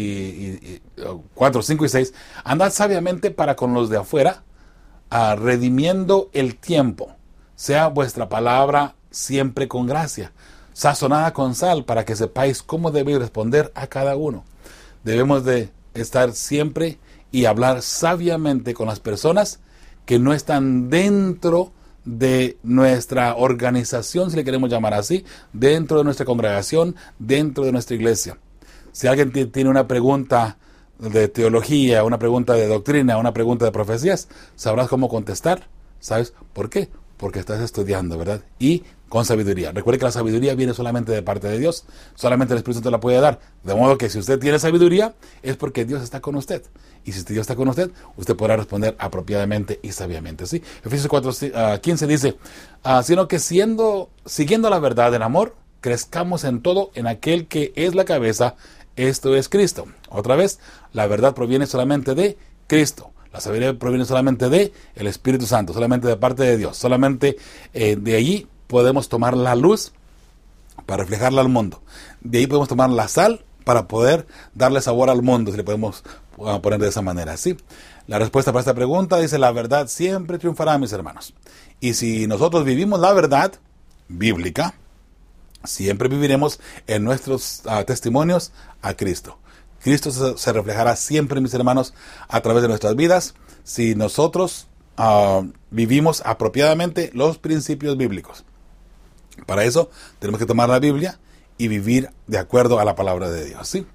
5 y 6. Andad sabiamente para con los de afuera, redimiendo el tiempo. Sea vuestra palabra siempre con gracia, sazonada con sal, para que sepáis cómo debéis responder a cada uno. Debemos de estar siempre y hablar sabiamente con las personas que no están dentro de nuestra organización, si le queremos llamar así, dentro de nuestra congregación, dentro de nuestra iglesia. Si alguien tiene una pregunta de teología, una pregunta de doctrina, una pregunta de profecías, sabrás cómo contestar. ¿Sabes por qué? Porque estás estudiando, ¿verdad? Y con sabiduría. Recuerde que la sabiduría viene solamente de parte de Dios. Solamente el Espíritu Santo la puede dar. De modo que si usted tiene sabiduría, es porque Dios está con usted. Y si Dios está con usted, usted podrá responder apropiadamente y sabiamente, ¿sí? Efesios 4:15 dice, sino que siguiendo la verdad en amor, crezcamos en todo en aquel que es la cabeza, esto es Cristo. Otra vez, la verdad proviene solamente de Cristo. La sabiduría proviene solamente de el Espíritu Santo, solamente de parte de Dios. Solamente de allí podemos tomar la luz para reflejarla al mundo. De ahí podemos tomar la sal para poder darle sabor al mundo, si le podemos poner de esa manera, ¿sí? La respuesta para esta pregunta dice, la verdad siempre triunfará, mis hermanos. Y si nosotros vivimos la verdad bíblica, siempre viviremos en nuestros testimonios a Cristo. Cristo se reflejará siempre, mis hermanos, a través de nuestras vidas, si nosotros vivimos apropiadamente los principios bíblicos. Para eso tenemos que tomar la Biblia y vivir de acuerdo a la palabra de Dios, ¿sí?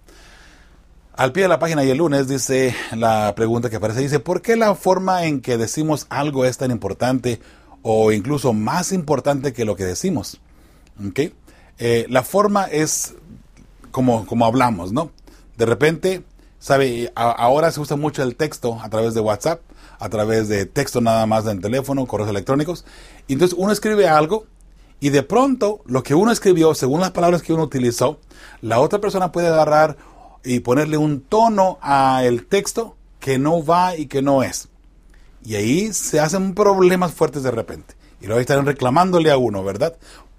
Al pie de la página y el lunes dice la pregunta que aparece, dice, ¿por qué la forma en que decimos algo es tan importante o incluso más importante que lo que decimos? ¿Okay? La forma es como hablamos, ¿no? De repente, ¿sabe? Ahora se usa mucho el texto a través de WhatsApp, a través de texto nada más en teléfono, correos electrónicos. Y entonces uno escribe algo y de pronto lo que uno escribió, según las palabras que uno utilizó, la otra persona puede agarrar y ponerle un tono al texto que no va y que no es. Y ahí se hacen problemas fuertes de repente. Y luego están reclamándole a uno, ¿verdad?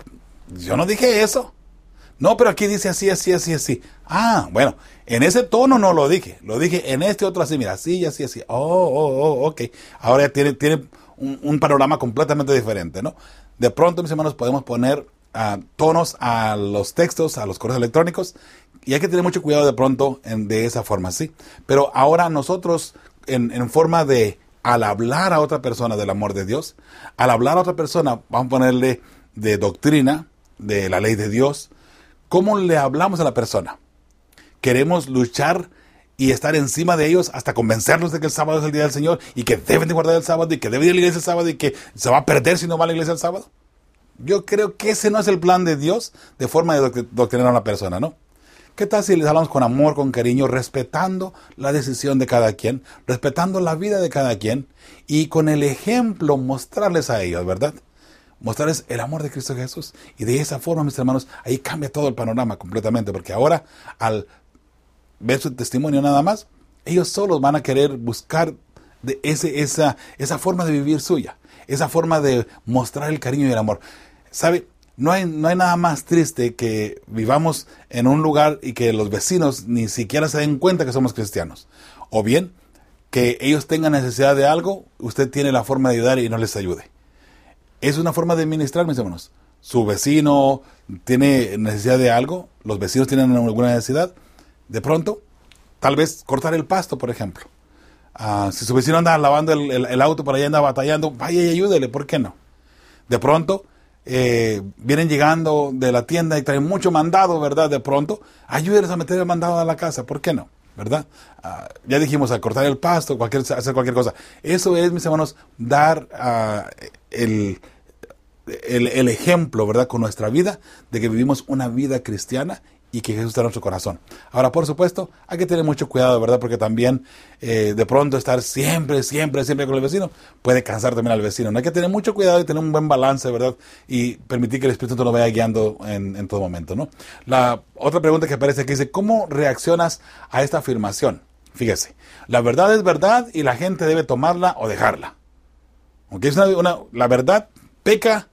Yo no dije eso. No, pero aquí dice así, así, así, así. Bueno, en ese tono no lo dije. Lo dije en este otro así, mira, así, así, así. Ok. Ahora ya tiene un panorama completamente diferente, ¿no? De pronto, mis hermanos, podemos poner tonos a los textos, a los correos electrónicos, y hay que tener mucho cuidado de pronto de esa forma, ¿sí? Pero ahora nosotros, en forma de, al hablar a otra persona del amor de Dios, al hablar a otra persona, vamos a ponerle de doctrina, de la ley de Dios, ¿cómo le hablamos a la persona? Queremos luchar y estar encima de ellos hasta convencerlos de que el sábado es el día del Señor y que deben de guardar el sábado y que deben ir a la iglesia el sábado y que se va a perder si no va a la iglesia el sábado. Yo creo que ese no es el plan de Dios de forma de doctrinar a una persona, ¿no? ¿Qué tal si les hablamos con amor, con cariño, respetando la decisión de cada quien, respetando la vida de cada quien y con el ejemplo mostrarles a ellos, ¿verdad? Mostrarles el amor de Cristo Jesús. Y de esa forma, mis hermanos, ahí cambia todo el panorama completamente, porque ahora, al ver su testimonio nada más, ellos solos van a querer buscar de esa forma de vivir suya, esa forma de mostrar el cariño y el amor. ¿Sabe? No hay nada más triste que vivamos en un lugar y que los vecinos ni siquiera se den cuenta que somos cristianos. O bien, que ellos tengan necesidad de algo, usted tiene la forma de ayudar y no les ayude. Es una forma de ministrar, mis hermanos. Su vecino tiene necesidad de algo, los vecinos tienen alguna necesidad. De pronto, tal vez cortar el pasto, por ejemplo. Si su vecino anda lavando el auto por allá, anda batallando, vaya y ayúdele, ¿por qué no? De pronto, vienen llegando de la tienda y traen mucho mandado, ¿verdad? De pronto, ayúdenles a meter el mandado a la casa, ¿por qué no? ¿Verdad? Ya dijimos, a cortar el pasto, hacer cualquier cosa. Eso es, mis hermanos, dar el ejemplo, ¿verdad? Con nuestra vida, de que vivimos una vida cristiana y que Jesús está en nuestro corazón. Ahora, por supuesto, hay que tener mucho cuidado, ¿verdad? Porque también de pronto estar siempre con el vecino puede cansar también al vecino. No hay que tener mucho cuidado y tener un buen balance, ¿verdad? Y permitir que el Espíritu Santo nos vaya guiando en todo momento, ¿no? La otra pregunta que aparece aquí dice, ¿cómo reaccionas a esta afirmación? Fíjese, la verdad es verdad y la gente debe tomarla o dejarla. Aunque es la verdad peca,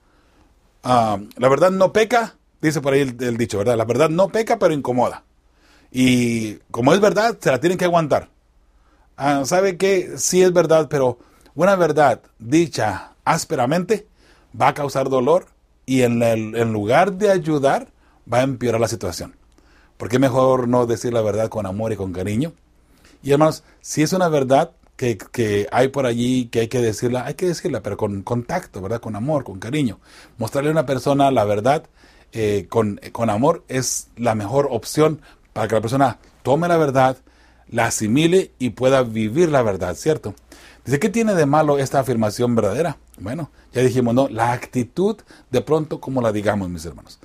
la verdad no peca, dice por ahí el dicho, ¿verdad? La verdad no peca, pero incomoda. Y como es verdad, se la tienen que aguantar. ¿Sabe qué? Sí es verdad, pero una verdad dicha ásperamente va a causar dolor y en lugar de ayudar, va a empeorar la situación. ¿Por qué mejor no decir la verdad con amor y con cariño? Y hermanos, si es una verdad que hay por allí, que hay que decirla, pero con tacto, ¿verdad? Con amor, con cariño. Mostrarle a una persona la verdad con amor es la mejor opción para que la persona tome la verdad, la asimile y pueda vivir la verdad, ¿cierto? Dice, ¿qué tiene de malo esta afirmación verdadera? Bueno, ya dijimos, ¿no? La actitud, de pronto, como la digamos, mis hermanos.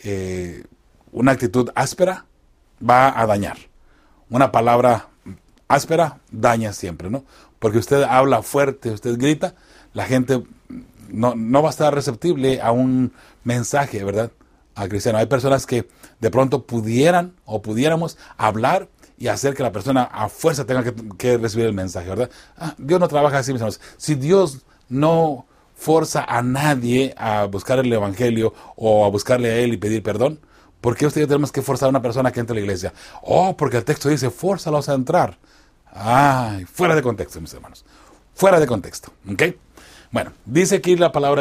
Una actitud áspera va a dañar. Una palabra áspera daña siempre, ¿no? Porque usted habla fuerte, usted grita, la gente no va a estar receptible a un mensaje, ¿verdad? A cristiano. Hay personas que de pronto pudiéramos hablar y hacer que la persona a fuerza tenga que recibir el mensaje, ¿verdad? Dios no trabaja así, mis hermanos. Si Dios no forza a nadie a buscar el evangelio o a buscarle a Él y pedir perdón, ¿por qué usted y yo tenemos que forzar a una persona que entre a la iglesia? Porque el texto dice, fórzalos a entrar. Fuera de contexto, mis hermanos. Fuera de contexto, ¿ok? Bueno, dice aquí la palabra,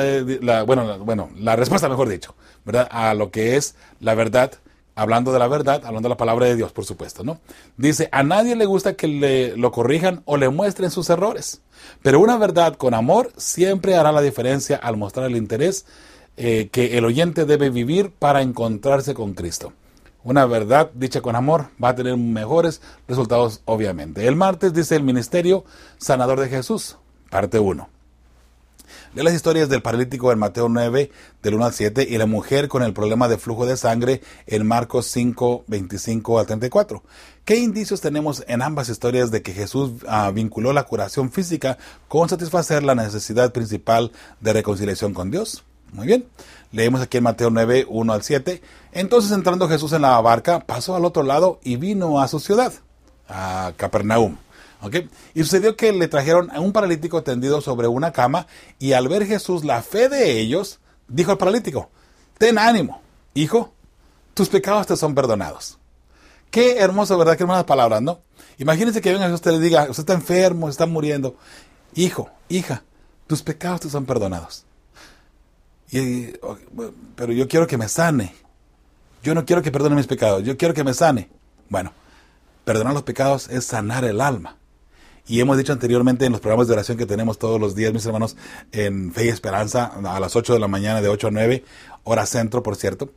la respuesta, mejor dicho, ¿verdad? A lo que es la verdad, hablando de la verdad, hablando de la palabra de Dios, por supuesto, ¿no? Dice, a nadie le gusta que lo corrijan o le muestren sus errores, pero una verdad con amor siempre hará la diferencia al mostrar el interés que el oyente debe vivir para encontrarse con Cristo. Una verdad dicha con amor va a tener mejores resultados, obviamente. El martes dice el ministerio sanador de Jesús, parte 1. Lee las historias del paralítico en Mateo 9, del 1 al 7, y la mujer con el problema de flujo de sangre en Marcos 5, 25 al 34. ¿Qué indicios tenemos en ambas historias de que Jesús vinculó la curación física con satisfacer la necesidad principal de reconciliación con Dios? Muy bien. Leemos aquí en Mateo 9, 1 al 7. Entonces, entrando Jesús en la barca, pasó al otro lado y vino a su ciudad, a Capernaum. ¿Okay? Y sucedió que le trajeron a un paralítico tendido sobre una cama, y al ver Jesús la fe de ellos, dijo al paralítico, ten ánimo, hijo, tus pecados te son perdonados. Qué hermoso, ¿verdad? Qué hermosas palabras, ¿no? Imagínense que venga Jesús y le diga, usted está enfermo, está muriendo. Hijo, hija, tus pecados te son perdonados. Pero yo quiero que me sane. Yo no quiero que perdone mis pecados, yo quiero que me sane. Bueno, perdonar los pecados es sanar el alma. Y hemos dicho anteriormente en los programas de oración que tenemos todos los días, mis hermanos, en Fe y Esperanza, a las 8 de la mañana, de 8 a 9, hora centro, por cierto.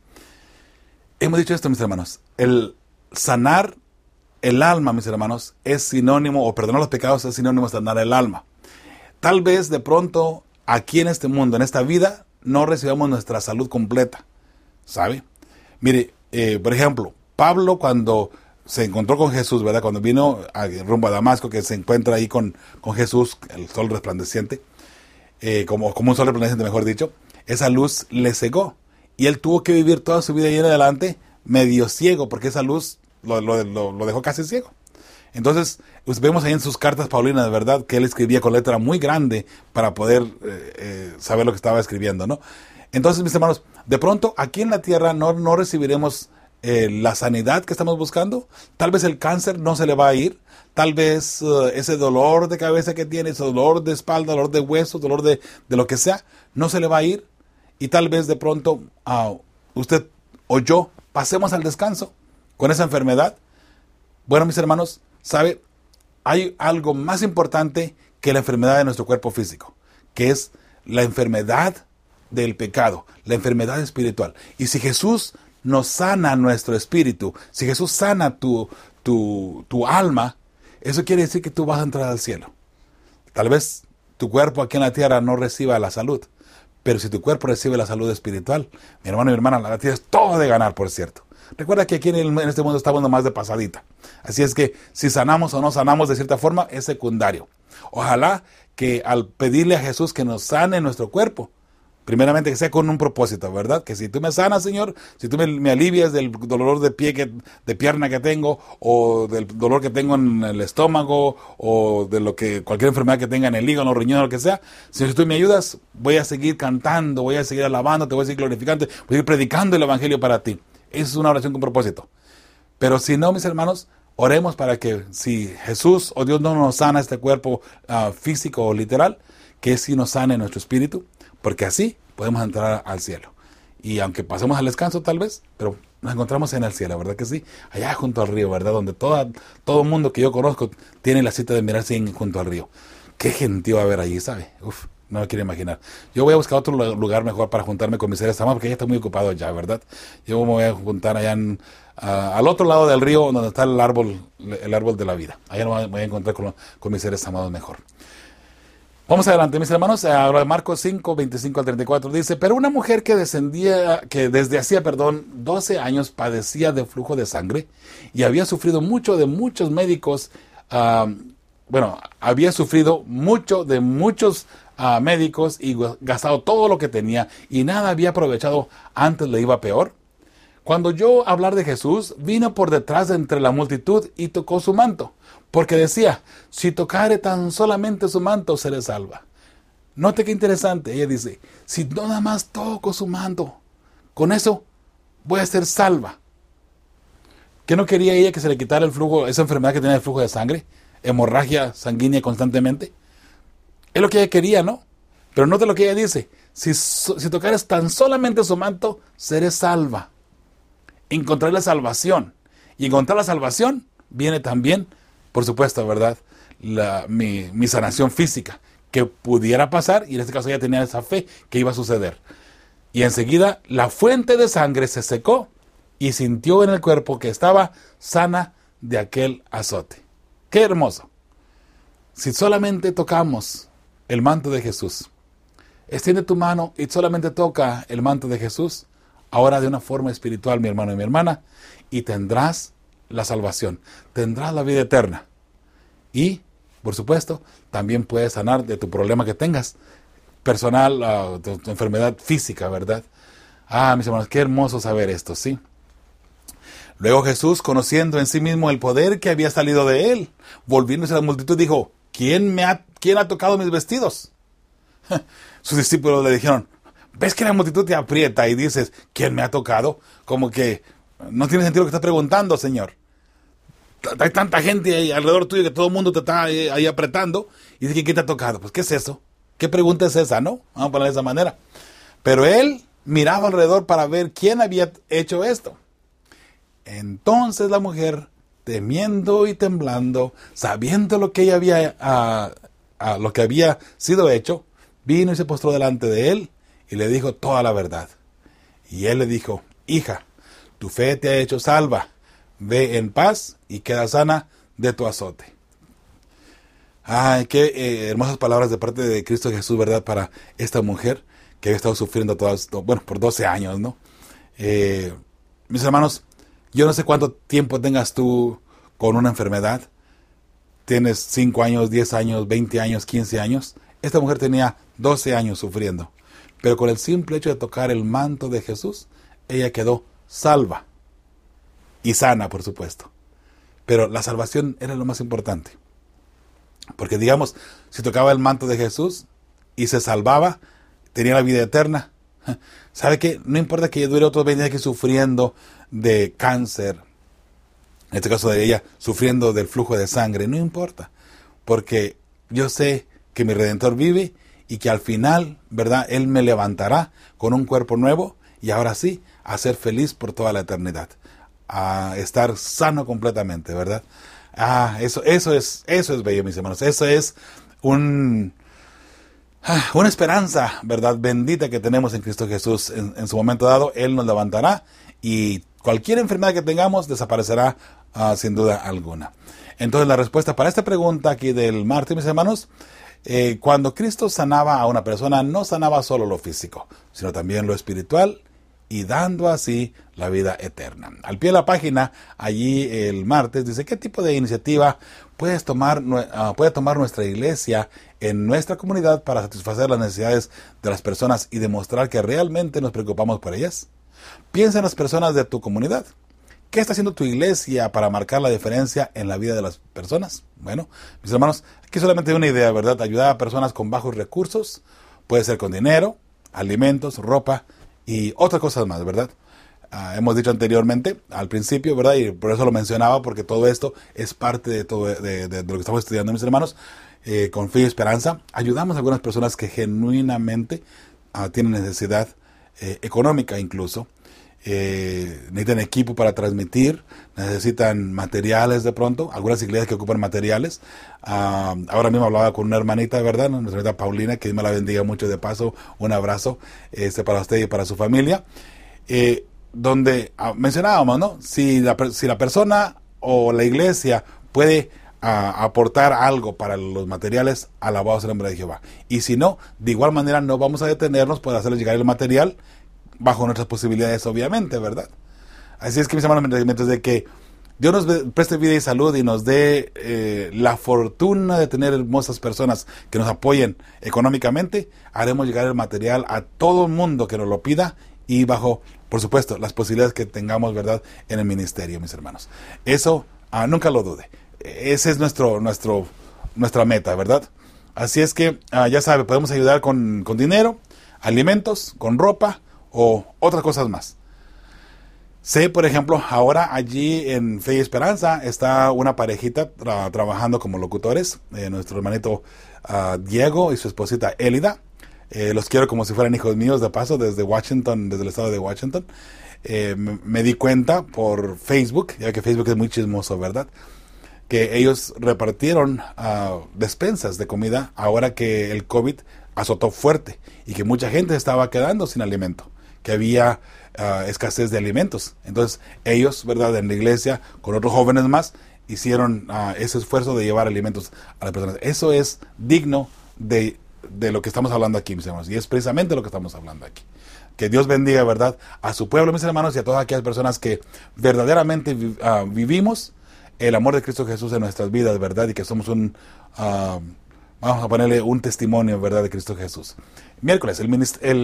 Hemos dicho esto, mis hermanos, el sanar el alma, mis hermanos, es sinónimo, o perdonar los pecados es sinónimo de sanar el alma. Tal vez de pronto, aquí en este mundo, en esta vida, no recibamos nuestra salud completa, ¿sabe? Mire, por ejemplo, Pablo cuando se encontró con Jesús, ¿verdad? Cuando vino rumbo a Damasco, que se encuentra ahí con Jesús, el sol resplandeciente, como un sol resplandeciente, mejor dicho, esa luz le cegó. Y él tuvo que vivir toda su vida ahí en adelante medio ciego, porque esa luz lo dejó casi ciego. Entonces, vemos ahí en sus cartas paulinas, ¿verdad?, que él escribía con letra muy grande para poder saber lo que estaba escribiendo, ¿no? Entonces, mis hermanos, de pronto, aquí en la tierra no recibiremos la sanidad que estamos buscando. Tal vez el cáncer no se le va a ir. Tal vez ese dolor de cabeza que tiene, ese dolor de espalda, dolor de hueso, dolor de lo que sea, no se le va a ir. Y tal vez de pronto usted o yo pasemos al descanso con esa enfermedad. Bueno, mis hermanos, ¿sabe? Hay algo más importante que la enfermedad de nuestro cuerpo físico, que es la enfermedad del pecado, la enfermedad espiritual. Y si Jesús nos sana nuestro espíritu, si Jesús sana tu alma, eso quiere decir que tú vas a entrar al cielo. Tal vez tu cuerpo aquí en la tierra no reciba la salud, pero si tu cuerpo recibe la salud espiritual, mi hermano y mi hermana, la tienes todo de ganar, por cierto. Recuerda que aquí en este mundo estamos nomás de pasadita. Así es que si sanamos o no sanamos de cierta forma es secundario. Ojalá que al pedirle a Jesús que nos sane nuestro cuerpo, primeramente que sea con un propósito, ¿verdad? Que si tú me sanas, Señor, si tú me alivias del dolor de pierna que tengo, o del dolor que tengo en el estómago, o de cualquier enfermedad que tenga en el hígado, en los riñones, lo que sea, Señor, si tú me ayudas, voy a seguir cantando, voy a seguir alabando, te voy a seguir glorificando, voy a seguir predicando el evangelio para ti. Esa es una oración con propósito. Pero si no, mis hermanos, oremos para que si Jesús o Dios no nos sana este cuerpo físico o literal, que sí nos sane nuestro espíritu, porque así podemos entrar al cielo. Y aunque pasemos al descanso tal vez, pero nos encontramos en el cielo, ¿verdad que sí? Allá junto al río, ¿verdad? Donde todo mundo que yo conozco tiene la cita de mirarse junto al río. Qué gentío va a haber allí, ¿sabe? Uf, no me quiero imaginar. Yo voy a buscar otro lugar mejor para juntarme con mis seres amados, porque ya está muy ocupado ya, ¿verdad? Yo me voy a juntar allá al otro lado del río donde está el árbol de la vida. Allá me voy a encontrar con mis seres amados mejor. Vamos adelante, mis hermanos. Ahora Marcos 5, 25 al 34 dice: pero una mujer que desde hacía 12 años padecía de flujo de sangre y había sufrido mucho de muchos médicos, había sufrido mucho de muchos médicos y gastado todo lo que tenía y nada había aprovechado, antes le iba peor. Cuando oyó hablar de Jesús, vino por detrás de entre la multitud y tocó su manto, porque decía: si tocare tan solamente su manto, seré salva. Note qué interesante, ella dice: si nada más toco su manto, con eso voy a ser salva. ¿Qué no quería ella que se le quitara el flujo, esa enfermedad que tenía el flujo de sangre, hemorragia sanguínea constantemente? Es lo que ella quería, ¿no? Pero note lo que ella dice: si tocares tan solamente su manto, seré salva. Encontraré la salvación. Y encontrar la salvación viene también, por supuesto, ¿verdad?, mi sanación física, que pudiera pasar, y en este caso ella tenía esa fe que iba a suceder. Y enseguida la fuente de sangre se secó y sintió en el cuerpo que estaba sana de aquel azote. ¡Qué hermoso! Si solamente tocamos el manto de Jesús, extiende tu mano y solamente toca el manto de Jesús, ahora de una forma espiritual, mi hermano y mi hermana, y tendrás la salvación, tendrás la vida eterna. Y, por supuesto, también puedes sanar de tu problema que tengas, personal, tu enfermedad física, ¿verdad? Mis hermanos, qué hermoso saber esto, ¿sí? Luego Jesús, conociendo en sí mismo el poder que había salido de él, volviéndose a la multitud, dijo: ¿Quién ha tocado mis vestidos? Sus discípulos le dijeron: ¿ves que la multitud te aprieta y dices: ¿quién me ha tocado? Como que no tiene sentido lo que estás preguntando, Señor. Hay tanta gente ahí alrededor tuyo que todo el mundo te está ahí apretando y dice: ¿quién te ha tocado? Pues, ¿qué es eso? ¿Qué pregunta es esa, no? Vamos a ponerla de esa manera. Pero él miraba alrededor para ver quién había hecho esto. Entonces la mujer, temiendo y temblando, sabiendo lo que ella lo que había sido hecho, vino y se postró delante de él y le dijo toda la verdad. Y él le dijo: hija, tu fe te ha hecho salva. Ve en paz y queda sana de tu azote. Qué hermosas palabras de parte de Cristo Jesús, ¿verdad? Para esta mujer que había estado sufriendo por 12 años, ¿no? Mis hermanos, yo no sé cuánto tiempo tengas tú con una enfermedad. Tienes 5 años, 10 años, 20 años, 15 años. Esta mujer tenía 12 años sufriendo. Pero con el simple hecho de tocar el manto de Jesús, ella quedó salva. Y sana, por supuesto. Pero la salvación era lo más importante. Porque digamos, si tocaba el manto de Jesús y se salvaba, tenía la vida eterna. ¿Sabe qué? No importa que dure otros 20 años sufriendo de cáncer. En este caso de ella, sufriendo del flujo de sangre. No importa. Porque yo sé que mi Redentor vive y que al final, ¿verdad?, Él me levantará con un cuerpo nuevo y ahora sí, a ser feliz por toda la eternidad. A estar sano completamente, ¿verdad? Eso es bello, mis hermanos. Eso es una esperanza, ¿verdad?, bendita que tenemos en Cristo Jesús. En su momento dado, Él nos levantará y cualquier enfermedad que tengamos desaparecerá sin duda alguna. Entonces, la respuesta para esta pregunta aquí del martes, mis hermanos, cuando Cristo sanaba a una persona, no sanaba solo lo físico, sino también lo espiritual, y dando así la vida eterna. Al pie de la página, allí el martes, dice: ¿qué tipo de iniciativa puede tomar nuestra iglesia en nuestra comunidad para satisfacer las necesidades de las personas y demostrar que realmente nos preocupamos por ellas? Piensa en las personas de tu comunidad. ¿Qué está haciendo tu iglesia para marcar la diferencia en la vida de las personas? Bueno, mis hermanos, aquí solamente hay una idea, ¿verdad? Ayudar a personas con bajos recursos. Puede ser con dinero, alimentos, ropa y otras cosas más, ¿verdad? Hemos dicho anteriormente, al principio, ¿verdad? Y por eso lo mencionaba, porque todo esto es parte de todo de lo que estamos estudiando, mis hermanos. Con fe y esperanza, ayudamos a algunas personas que genuinamente tienen necesidad económica incluso. Necesitan equipo para transmitir, necesitan materiales de pronto, algunas iglesias que ocupan materiales. Ahora mismo hablaba con una hermanita, ¿verdad? Nuestra hermanita Paulina, que Dios me la bendiga mucho de paso. Un abrazo para usted y para su familia. donde mencionábamos, ¿no? Si la persona o la iglesia puede aportar algo para los materiales, alabados el nombre de Jehová. Y si no, de igual manera no vamos a detenernos por hacerles llegar el material bajo nuestras posibilidades, obviamente, ¿verdad? Así es que, mis hermanos, mientras de que Dios nos preste vida y salud y nos dé la fortuna de tener hermosas personas que nos apoyen económicamente, haremos llegar el material a todo el mundo que nos lo pida y bajo, por supuesto, las posibilidades que tengamos, ¿verdad?, en el ministerio, mis hermanos. Eso, nunca lo dude. Ese es nuestra meta, ¿verdad? Así es que, ya sabe, podemos ayudar con dinero, alimentos, con ropa o otras cosas más. Sé, por ejemplo, ahora allí en Fe y Esperanza está una parejita trabajando como locutores, nuestro hermanito Diego y su esposita Elida. Los quiero como si fueran hijos míos, de paso, desde Washington, desde el estado de Washington. Me di cuenta por Facebook, ya que Facebook es muy chismoso, ¿verdad?, que ellos repartieron despensas de comida ahora que el COVID azotó fuerte y que mucha gente estaba quedando sin alimento, que había escasez de alimentos. Entonces ellos, ¿verdad?, en la iglesia, con otros jóvenes más, hicieron ese esfuerzo de llevar alimentos a las personas. Eso es digno de lo que estamos hablando aquí, mis hermanos, y es precisamente lo que estamos hablando aquí. Que Dios bendiga, ¿verdad?, a su pueblo, mis hermanos, y a todas aquellas personas que verdaderamente vivimos el amor de Cristo Jesús en nuestras vidas, ¿verdad? Y que somos vamos a ponerle un testimonio, ¿verdad?, de Cristo Jesús. Miércoles, el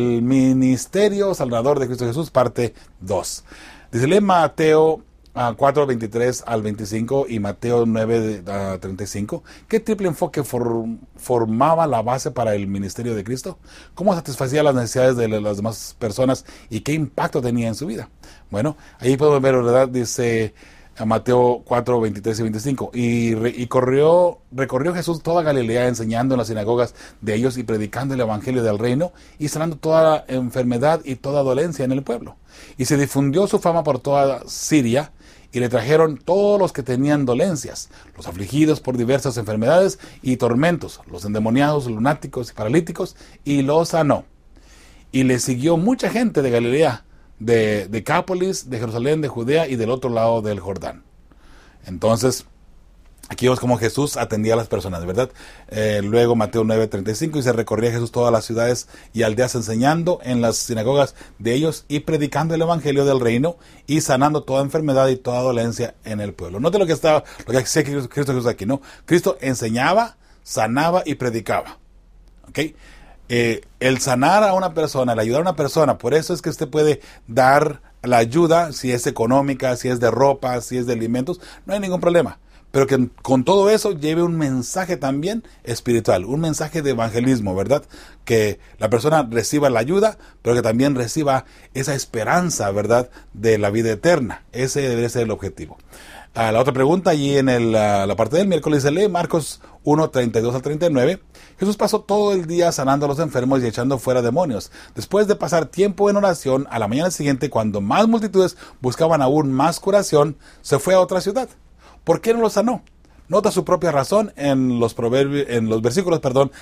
ministerio salvador de Cristo Jesús, parte 2. Dice, lee Mateo 4, 23 al 25 y Mateo 9, 35. ¿Qué triple enfoque formaba la base para el ministerio de Cristo? ¿Cómo satisfacía las necesidades de las demás personas y qué impacto tenía en su vida? Bueno, ahí podemos ver, ¿verdad? Dice Mateo 4, 23 y 25. Y recorrió Jesús toda Galilea, enseñando en las sinagogas de ellos y predicando el evangelio del reino y sanando toda enfermedad y toda dolencia en el pueblo. Y se difundió su fama por toda Siria y le trajeron todos los que tenían dolencias, los afligidos por diversas enfermedades y tormentos, los endemoniados, lunáticos y paralíticos, y los sanó. Y le siguió mucha gente de Galilea, de Decápolis, de Jerusalén, de Judea y del otro lado del Jordán. Entonces, aquí vemos cómo Jesús atendía a las personas, ¿verdad? Luego Mateo 9:35, y se recorría Jesús todas las ciudades y aldeas enseñando en las sinagogas de ellos y predicando el evangelio del reino y sanando toda enfermedad y toda dolencia en el pueblo. Note lo que hacía Cristo Jesús aquí, ¿no? Cristo enseñaba, sanaba y predicaba. ¿Ok? El sanar a una persona, el ayudar a una persona, por eso es que usted puede dar la ayuda, si es económica, si es de ropa, si es de alimentos, no hay ningún problema. Pero que con todo eso lleve un mensaje también espiritual, un mensaje de evangelismo, ¿verdad? Que la persona reciba la ayuda, pero que también reciba esa esperanza, ¿verdad?, de la vida eterna. Ese debe ser el objetivo. La otra pregunta, allí en la parte del miércoles, se lee Marcos 1, 32 al 39. Jesús pasó todo el día sanando a los enfermos y echando fuera demonios. Después de pasar tiempo en oración, a la mañana siguiente, cuando más multitudes buscaban aún más curación, se fue a otra ciudad. ¿Por qué no los sanó? Nota su propia razón en los versículos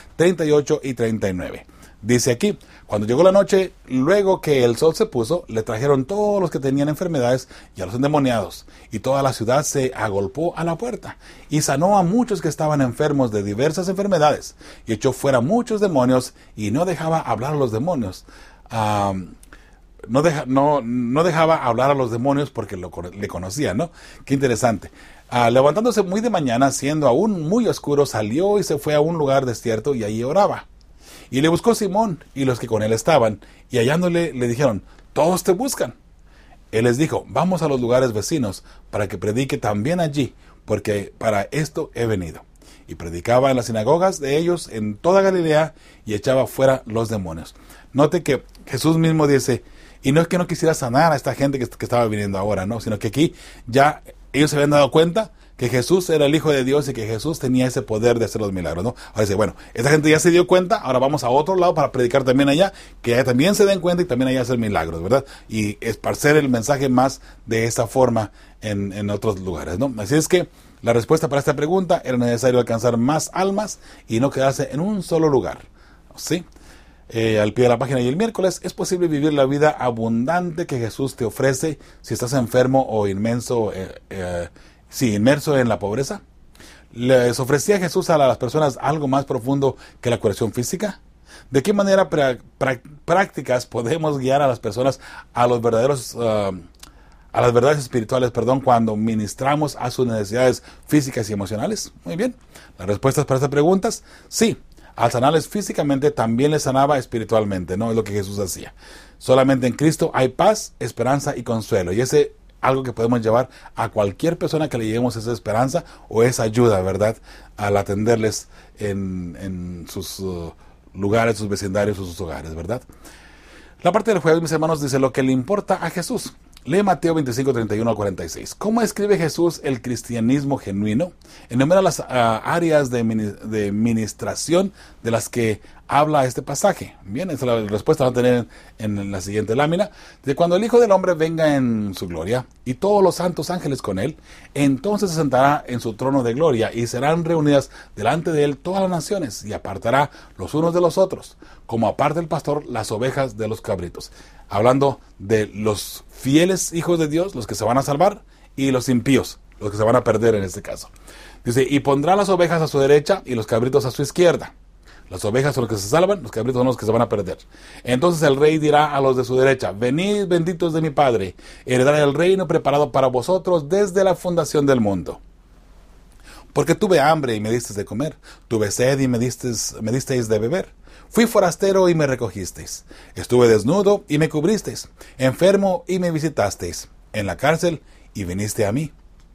38 y 39. Dice aquí, cuando llegó la noche, luego que el sol se puso, le trajeron todos los que tenían enfermedades y a los endemoniados, y toda la ciudad se agolpó a la puerta, y sanó a muchos que estaban enfermos de diversas enfermedades, y echó fuera muchos demonios, y no dejaba hablar a los demonios. No dejaba hablar a los demonios porque le conocían, ¿no? Qué interesante. Levantándose muy de mañana, siendo aún muy oscuro, salió y se fue a un lugar desierto y allí oraba. Y le buscó Simón y los que con él estaban, y hallándole le dijeron, todos te buscan. Él les dijo, vamos a los lugares vecinos para que predique también allí, porque para esto he venido. Y predicaba en las sinagogas de ellos en toda Galilea y echaba fuera los demonios. Note que Jesús mismo dice, y no es que no quisiera sanar a esta gente que estaba viniendo ahora, no, sino que aquí ya ellos se habían dado cuenta que Jesús era el Hijo de Dios y que Jesús tenía ese poder de hacer los milagros, ¿no? Ahora dice, bueno, esta gente ya se dio cuenta, ahora vamos a otro lado para predicar también allá, que allá también se den cuenta y también allá hacer milagros, ¿verdad? Y esparcer el mensaje más de esta forma en otros lugares, ¿no? Así es que la respuesta para esta pregunta era necesario alcanzar más almas y no quedarse en un solo lugar, ¿sí? al pie de la página. Y el miércoles, ¿es posible vivir la vida abundante que Jesús te ofrece si estás enfermo o inmerso en la pobreza? ¿Les ofrecía Jesús a las personas algo más profundo que la curación física? ¿De qué manera prácticas podemos guiar a las personas a los verdaderos a las verdades espirituales, cuando ministramos a sus necesidades físicas y emocionales? Muy bien. Las respuestas para estas preguntas: sí. Al sanarles físicamente, también les sanaba espiritualmente, ¿no? Es lo que Jesús hacía. Solamente en Cristo hay paz, esperanza y consuelo. Y ese algo que podemos llevar a cualquier persona que le llevemos esa esperanza o esa ayuda, ¿verdad? Al atenderles en sus lugares, sus vecindarios o sus hogares, ¿verdad? La parte del jueves, mis hermanos, dice lo que le importa a Jesús. Lee Mateo 25, 31 al 46. ¿Cómo escribe Jesús el cristianismo genuino? Enumera las áreas de ministración de las que habla este pasaje. Bien, esa es la respuesta, la van a tener en la siguiente lámina. De cuando el Hijo del Hombre venga en su gloria y todos los santos ángeles con él, entonces se sentará en su trono de gloria y serán reunidas delante de él todas las naciones y apartará los unos de los otros, como aparta el pastor las ovejas de los cabritos. Hablando de los fieles hijos de Dios, los que se van a salvar, y los impíos, los que se van a perder en este caso. Dice, y pondrá las ovejas a su derecha y los cabritos a su izquierda. Las ovejas son los que se salvan, los cabritos son los que se van a perder. Entonces el rey dirá a los de su derecha: venid, benditos de mi Padre, heredaré el reino preparado para vosotros desde la fundación del mundo. Porque tuve hambre y me disteis de comer, tuve sed y me disteis de beber. Fui forastero y me recogisteis. Estuve desnudo y me cubristeis. Enfermo y me visitasteis. En la cárcel y viniste a mí.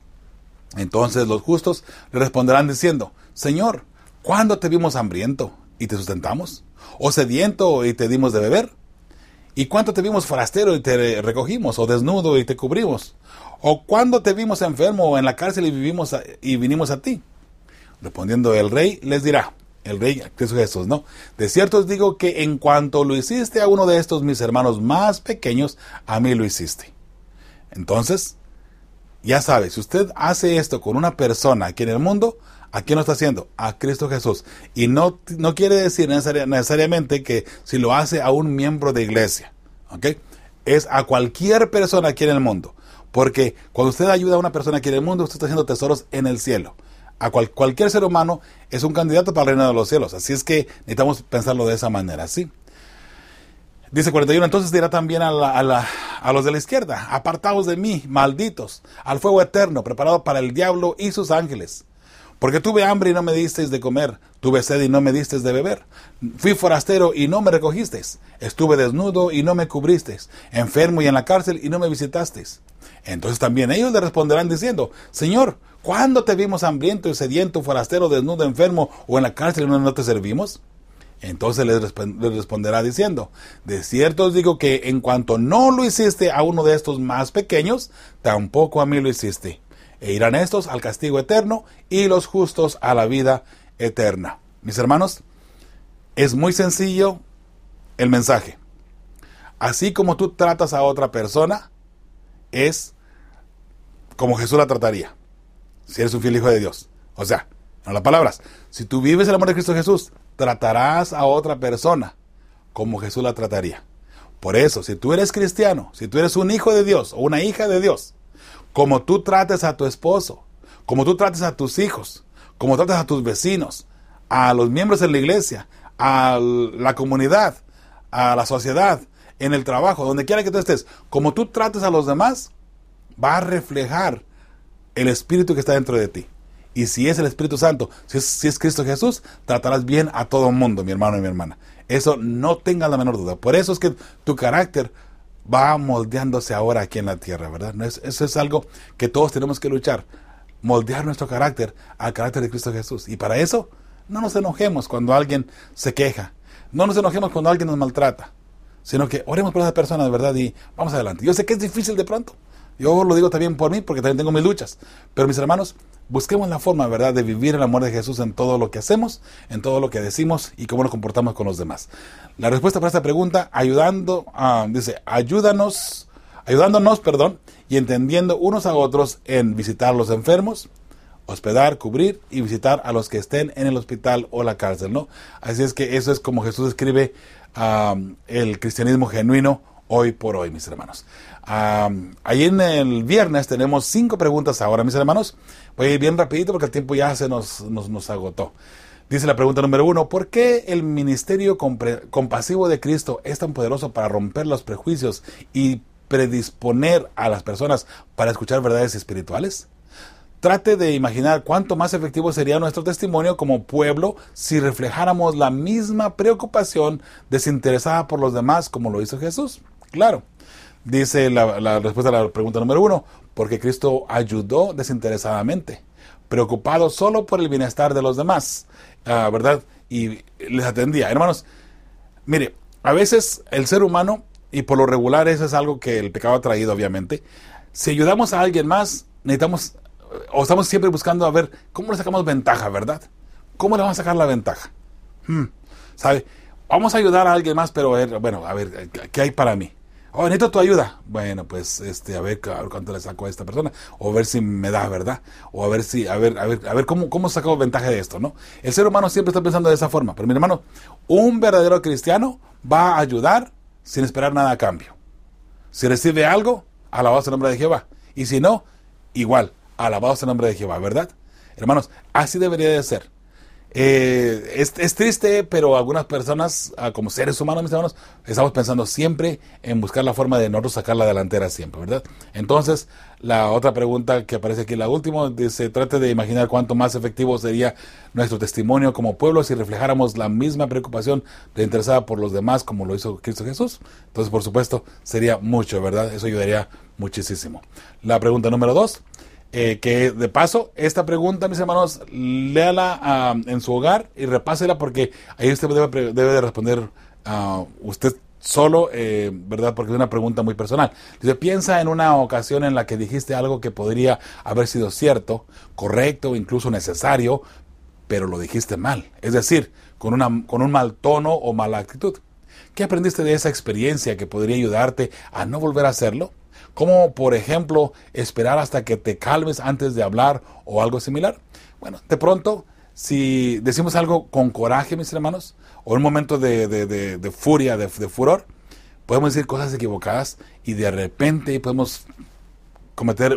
Entonces los justos le responderán diciendo: Señor, ¿cuándo te vimos hambriento y te sustentamos? ¿O sediento y te dimos de beber? ¿Y cuánto te vimos forastero y te recogimos? ¿O desnudo y te cubrimos? ¿O cuándo te vimos enfermo o en la cárcel y vinimos a ti? Respondiendo el rey les dirá, el rey, Cristo Jesús, ¿no? De cierto os digo que en cuanto lo hiciste a uno de estos mis hermanos más pequeños, a mí lo hiciste. Entonces, ya sabe, si usted hace esto con una persona aquí en el mundo, ¿a quién lo está haciendo? A Cristo Jesús. Y no quiere decir necesariamente que si lo hace a un miembro de iglesia, ¿ok? Es a cualquier persona aquí en el mundo. Porque cuando usted ayuda a una persona aquí en el mundo, usted está haciendo tesoros en el cielo. A cualquier ser humano es un candidato para el reino de los cielos. Así es que necesitamos pensarlo de esa manera, ¿sí? Dice 41, entonces dirá también a los de la izquierda: apartaos de mí, malditos, al fuego eterno, preparado para el diablo y sus ángeles. Porque tuve hambre y no me disteis de comer, tuve sed y no me disteis de beber. Fui forastero y no me recogisteis, estuve desnudo y no me cubristeis, enfermo y en la cárcel y no me visitasteis. Entonces también ellos le responderán diciendo: Señor, ¿cuándo te vimos hambriento y sediento, forastero, desnudo, enfermo o en la cárcel y no te servimos? Entonces les responderá diciendo: de cierto os digo que en cuanto no lo hiciste a uno de estos más pequeños, tampoco a mí lo hiciste. E irán estos al castigo eterno y los justos a la vida eterna. Mis hermanos, es muy sencillo el mensaje. Así como tú tratas a otra persona, es como Jesús la trataría, si eres un fiel hijo de Dios. O sea, en las palabras, si tú vives el amor de Cristo Jesús, tratarás a otra persona como Jesús la trataría. Por eso, si tú eres cristiano, si tú eres un hijo de Dios o una hija de Dios, como tú trates a tu esposo, como tú trates a tus hijos, como trates a tus vecinos, a los miembros de la iglesia, a la comunidad, a la sociedad, en el trabajo, donde quiera que tú estés, como tú trates a los demás, va a reflejar el Espíritu que está dentro de ti. Y si es el Espíritu Santo, si es Cristo Jesús, tratarás bien a todo el mundo, mi hermano y mi hermana. Eso no tengas la menor duda. Por eso es que tu carácter va moldeándose ahora aquí en la tierra, ¿verdad? Eso es algo que todos tenemos que luchar. Moldear nuestro carácter al carácter de Cristo Jesús. Y para eso, no nos enojemos cuando alguien se queja. No nos enojemos cuando alguien nos maltrata. Sino que oremos por esa persona, de verdad, y vamos adelante. Yo sé que es difícil de pronto. Yo lo digo también por mí, porque también tengo mis luchas. Pero mis hermanos, busquemos la forma, ¿verdad?, de vivir el amor de Jesús en todo lo que hacemos, en todo lo que decimos y cómo nos comportamos con los demás. La respuesta para esta pregunta, ayudándonos, y entendiendo unos a otros en visitar a los enfermos, hospedar, cubrir y visitar a los que estén en el hospital o la cárcel, ¿no? Así es que eso es como Jesús describe el cristianismo genuino hoy por hoy, mis hermanos. Ahí en el viernes tenemos 5 preguntas ahora, mis hermanos. Voy a ir bien rapidito porque el tiempo ya se nos agotó. Dice la pregunta número 1, ¿por qué el ministerio compasivo de Cristo es tan poderoso para romper los prejuicios y predisponer a las personas para escuchar verdades espirituales? Trate de imaginar cuánto más efectivo sería nuestro testimonio como pueblo si reflejáramos la misma preocupación desinteresada por los demás como lo hizo Jesús. Claro, dice la respuesta a la pregunta número 1, porque Cristo ayudó desinteresadamente, preocupado solo por el bienestar de los demás, ¿verdad? Y les atendía. Hermanos, mire, a veces el ser humano, y por lo regular eso es algo que el pecado ha traído obviamente, si ayudamos a alguien más, necesitamos, o estamos siempre buscando a ver cómo le sacamos ventaja, ¿verdad? ¿Cómo le vamos a sacar la ventaja? ¿Sabe? Vamos a ayudar a alguien más, pero bueno, a ver, ¿qué hay para mí? Oh, necesito tu ayuda. Bueno, pues a ver cuánto le saco a esta persona, o a ver si me da, ¿verdad? O a ver cómo saco ventaja de esto, ¿no? El ser humano siempre está pensando de esa forma. Pero mi hermano, un verdadero cristiano va a ayudar sin esperar nada a cambio. Si recibe algo, alabado sea el nombre de Jehová. Y si no, igual, alabado sea el nombre de Jehová, ¿verdad? Hermanos, así debería de ser. Es triste, pero algunas personas, como seres humanos, mis hermanos, estamos pensando siempre en buscar la forma de nosotros sacar la delantera siempre, ¿verdad? Entonces, la otra pregunta que aparece aquí, la última, dice, trate de imaginar cuánto más efectivo sería nuestro testimonio como pueblo si reflejáramos la misma preocupación interesada por los demás como lo hizo Cristo Jesús. Entonces, por supuesto, sería mucho, ¿verdad? Eso ayudaría muchísimo. La pregunta número 2. Que de paso, esta pregunta, mis hermanos, léala en su hogar y repásela porque ahí usted debe de responder usted solo, ¿verdad? Porque es una pregunta muy personal. Dice, piensa en una ocasión en la que dijiste algo que podría haber sido cierto, correcto, incluso necesario, pero lo dijiste mal. Es decir, con un mal tono o mala actitud. ¿Qué aprendiste de esa experiencia que podría ayudarte a no volver a hacerlo? Como, por ejemplo, esperar hasta que te calmes antes de hablar o algo similar. Bueno, de pronto, si decimos algo con coraje, mis hermanos, o en un momento de furia, de furor, podemos decir cosas equivocadas y de repente podemos cometer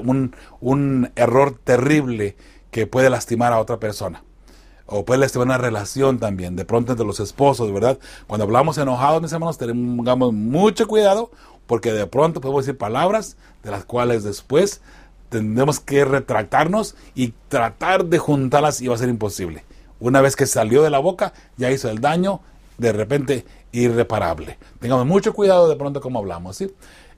un error terrible que puede lastimar a otra persona. O puede lastimar una relación también, de pronto entre los esposos, ¿verdad? Cuando hablamos enojados, mis hermanos, tengamos mucho cuidado, porque de pronto podemos decir palabras de las cuales después tendremos que retractarnos y tratar de juntarlas y va a ser imposible. Una vez que salió de la boca, ya hizo el daño, de repente irreparable. Tengamos mucho cuidado de pronto cómo hablamos, ¿sí?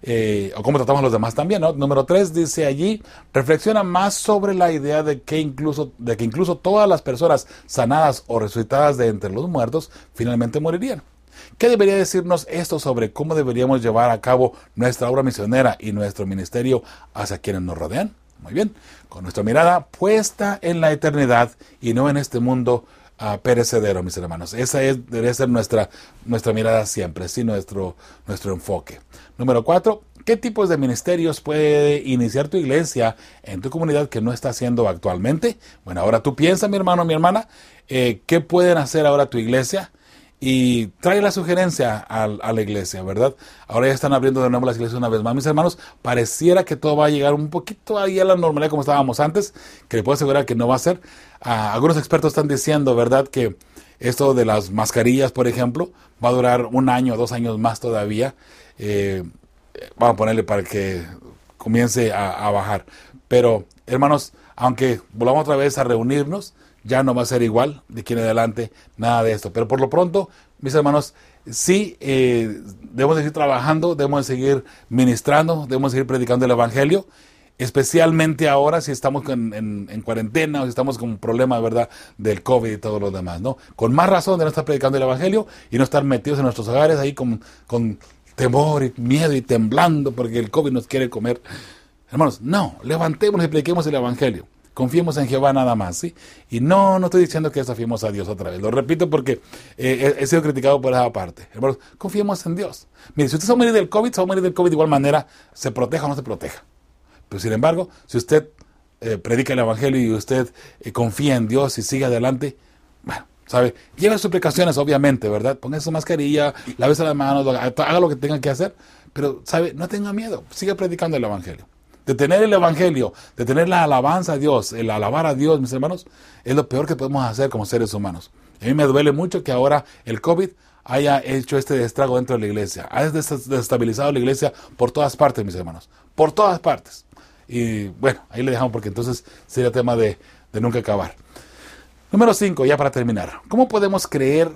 O cómo tratamos a los demás también, ¿no? Número 3 dice allí, reflexiona más sobre la idea de que incluso todas las personas sanadas o resucitadas de entre los muertos finalmente morirían. ¿Qué debería decirnos esto sobre cómo deberíamos llevar a cabo nuestra obra misionera y nuestro ministerio hacia quienes nos rodean? Muy bien, con nuestra mirada puesta en la eternidad y no en este mundo perecedero, mis hermanos. Esa debería ser nuestra mirada siempre, sí, nuestro enfoque. Número 4, ¿qué tipos de ministerios puede iniciar tu iglesia en tu comunidad que no está haciendo actualmente? Bueno, ahora tú piensa, mi hermano, mi hermana, ¿qué pueden hacer ahora tu iglesia? Y trae la sugerencia a la iglesia, ¿verdad? Ahora ya están abriendo de nuevo las iglesias una vez más, mis hermanos. Pareciera que todo va a llegar un poquito ahí a la normalidad como estábamos antes, que le puedo asegurar que no va a ser. Algunos expertos están diciendo, ¿verdad?, que esto de las mascarillas, por ejemplo, va a durar 1 año o 2 años más todavía. Vamos a ponerle para que comience a bajar. Pero, hermanos, aunque volvamos otra vez a reunirnos, ya no va a ser igual de aquí en adelante, nada de esto. Pero por lo pronto, mis hermanos, sí, debemos de seguir trabajando, debemos de seguir ministrando, debemos de seguir predicando el Evangelio, especialmente ahora si estamos en cuarentena o si estamos con un problema, ¿verdad?, del COVID y todo lo demás, ¿no? Con más razón de no estar predicando el Evangelio y no estar metidos en nuestros hogares ahí con temor y miedo y temblando porque el COVID nos quiere comer. Hermanos, no, levantémonos y prediquemos el Evangelio. Confiemos en Jehová nada más, ¿sí? Y no estoy diciendo que desafiemos a Dios otra vez. Lo repito porque he sido criticado por esa parte. Hermanos, confiemos en Dios. Mire, si usted se va a morir del COVID, se va a morir del COVID de igual manera, se proteja o no se proteja. Pero sin embargo, si usted predica el evangelio y usted confía en Dios y sigue adelante, bueno, ¿sabe? Lleva suplicaciones, obviamente, ¿verdad? Ponga su mascarilla, lávese las manos, haga lo que tenga que hacer, pero, ¿sabe? No tenga miedo, siga predicando el evangelio. De tener el evangelio, de tener la alabanza a Dios, el alabar a Dios, mis hermanos, es lo peor que podemos hacer como seres humanos. A mí me duele mucho que ahora el COVID haya hecho este estrago dentro de la iglesia. Ha desestabilizado la iglesia por todas partes, mis hermanos. Por todas partes. Y bueno, ahí le dejamos porque entonces sería tema de nunca acabar. Número 5, ya para terminar. ¿Cómo podemos crear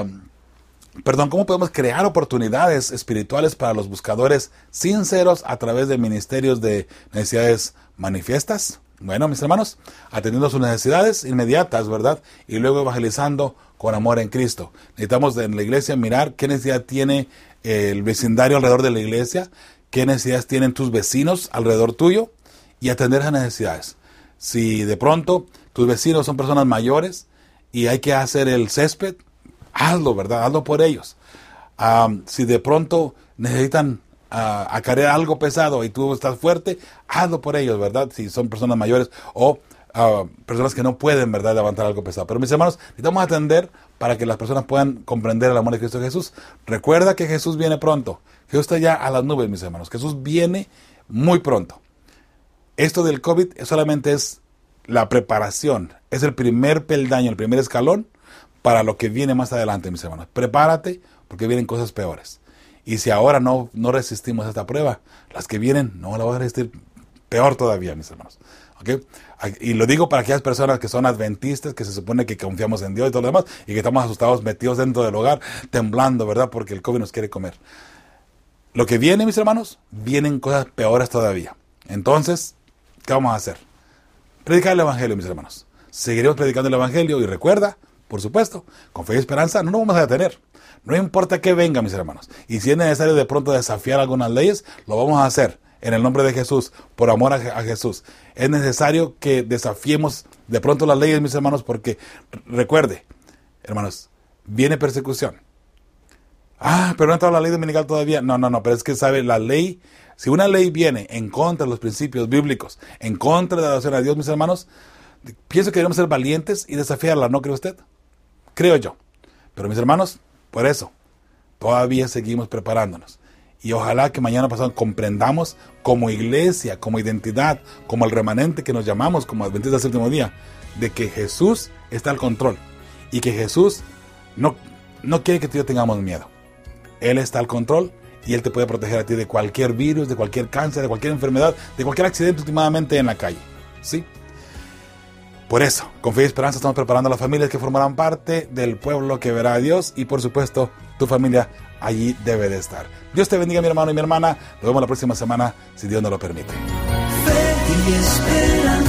oportunidades espirituales para los buscadores sinceros a través de ministerios de necesidades manifiestas? Bueno, mis hermanos, atendiendo sus necesidades inmediatas, ¿verdad? Y luego evangelizando con amor en Cristo. Necesitamos en la iglesia mirar qué necesidad tiene el vecindario alrededor de la iglesia, qué necesidades tienen tus vecinos alrededor tuyo y atender esas necesidades. Si de pronto tus vecinos son personas mayores y hay que hacer el césped, hazlo, ¿verdad? Hazlo por ellos. Si de pronto necesitan acarrear algo pesado y tú estás fuerte, hazlo por ellos, ¿verdad? Si son personas mayores o personas que no pueden, ¿verdad?, levantar algo pesado. Pero mis hermanos, necesitamos atender para que las personas puedan comprender el amor de Cristo Jesús. Recuerda que Jesús viene pronto. Jesús está ya a las nubes, mis hermanos. Jesús viene muy pronto. Esto del COVID solamente es la preparación. Es el primer peldaño, el primer escalón para lo que viene más adelante, mis hermanos. Prepárate porque vienen cosas peores. Y si ahora no resistimos a esta prueba, las que vienen no la van a resistir peor todavía, mis hermanos. ¿Okay? Y lo digo para aquellas personas que son adventistas, que se supone que confiamos en Dios y todo lo demás, y que estamos asustados, metidos dentro del hogar, temblando, ¿verdad? Porque el COVID nos quiere comer. Lo que viene, mis hermanos, vienen cosas peores todavía. Entonces, ¿qué vamos a hacer? Predicar el evangelio, mis hermanos. Seguiremos predicando el evangelio y recuerda, por supuesto, con fe y esperanza no nos vamos a detener. No importa qué venga, mis hermanos. Y si es necesario de pronto desafiar algunas leyes, lo vamos a hacer en el nombre de Jesús, por amor a Jesús. Es necesario que desafiemos de pronto las leyes, mis hermanos, porque recuerde, hermanos, viene persecución. Pero no ha entrado la ley dominical todavía. No, pero es que sabe, la ley, si una ley viene en contra de los principios bíblicos, en contra de la adoración a Dios, mis hermanos, pienso que debemos ser valientes y desafiarla, ¿no cree usted? Creo yo. Pero mis hermanos, por eso, todavía seguimos preparándonos. Y ojalá que mañana pasado comprendamos como iglesia, como identidad, como el remanente que nos llamamos como adventistas del séptimo día, de que Jesús está al control. Y que Jesús no quiere que tú y yo tengamos miedo. Él está al control y Él te puede proteger a ti de cualquier virus, de cualquier cáncer, de cualquier enfermedad, de cualquier accidente últimamente en la calle. ¿Sí? Por eso, con fe y esperanza estamos preparando a las familias que formarán parte del pueblo que verá a Dios y por supuesto tu familia allí debe de estar. Dios te bendiga, mi hermano y mi hermana. Nos vemos la próxima semana si Dios nos lo permite. Fe y esperanza.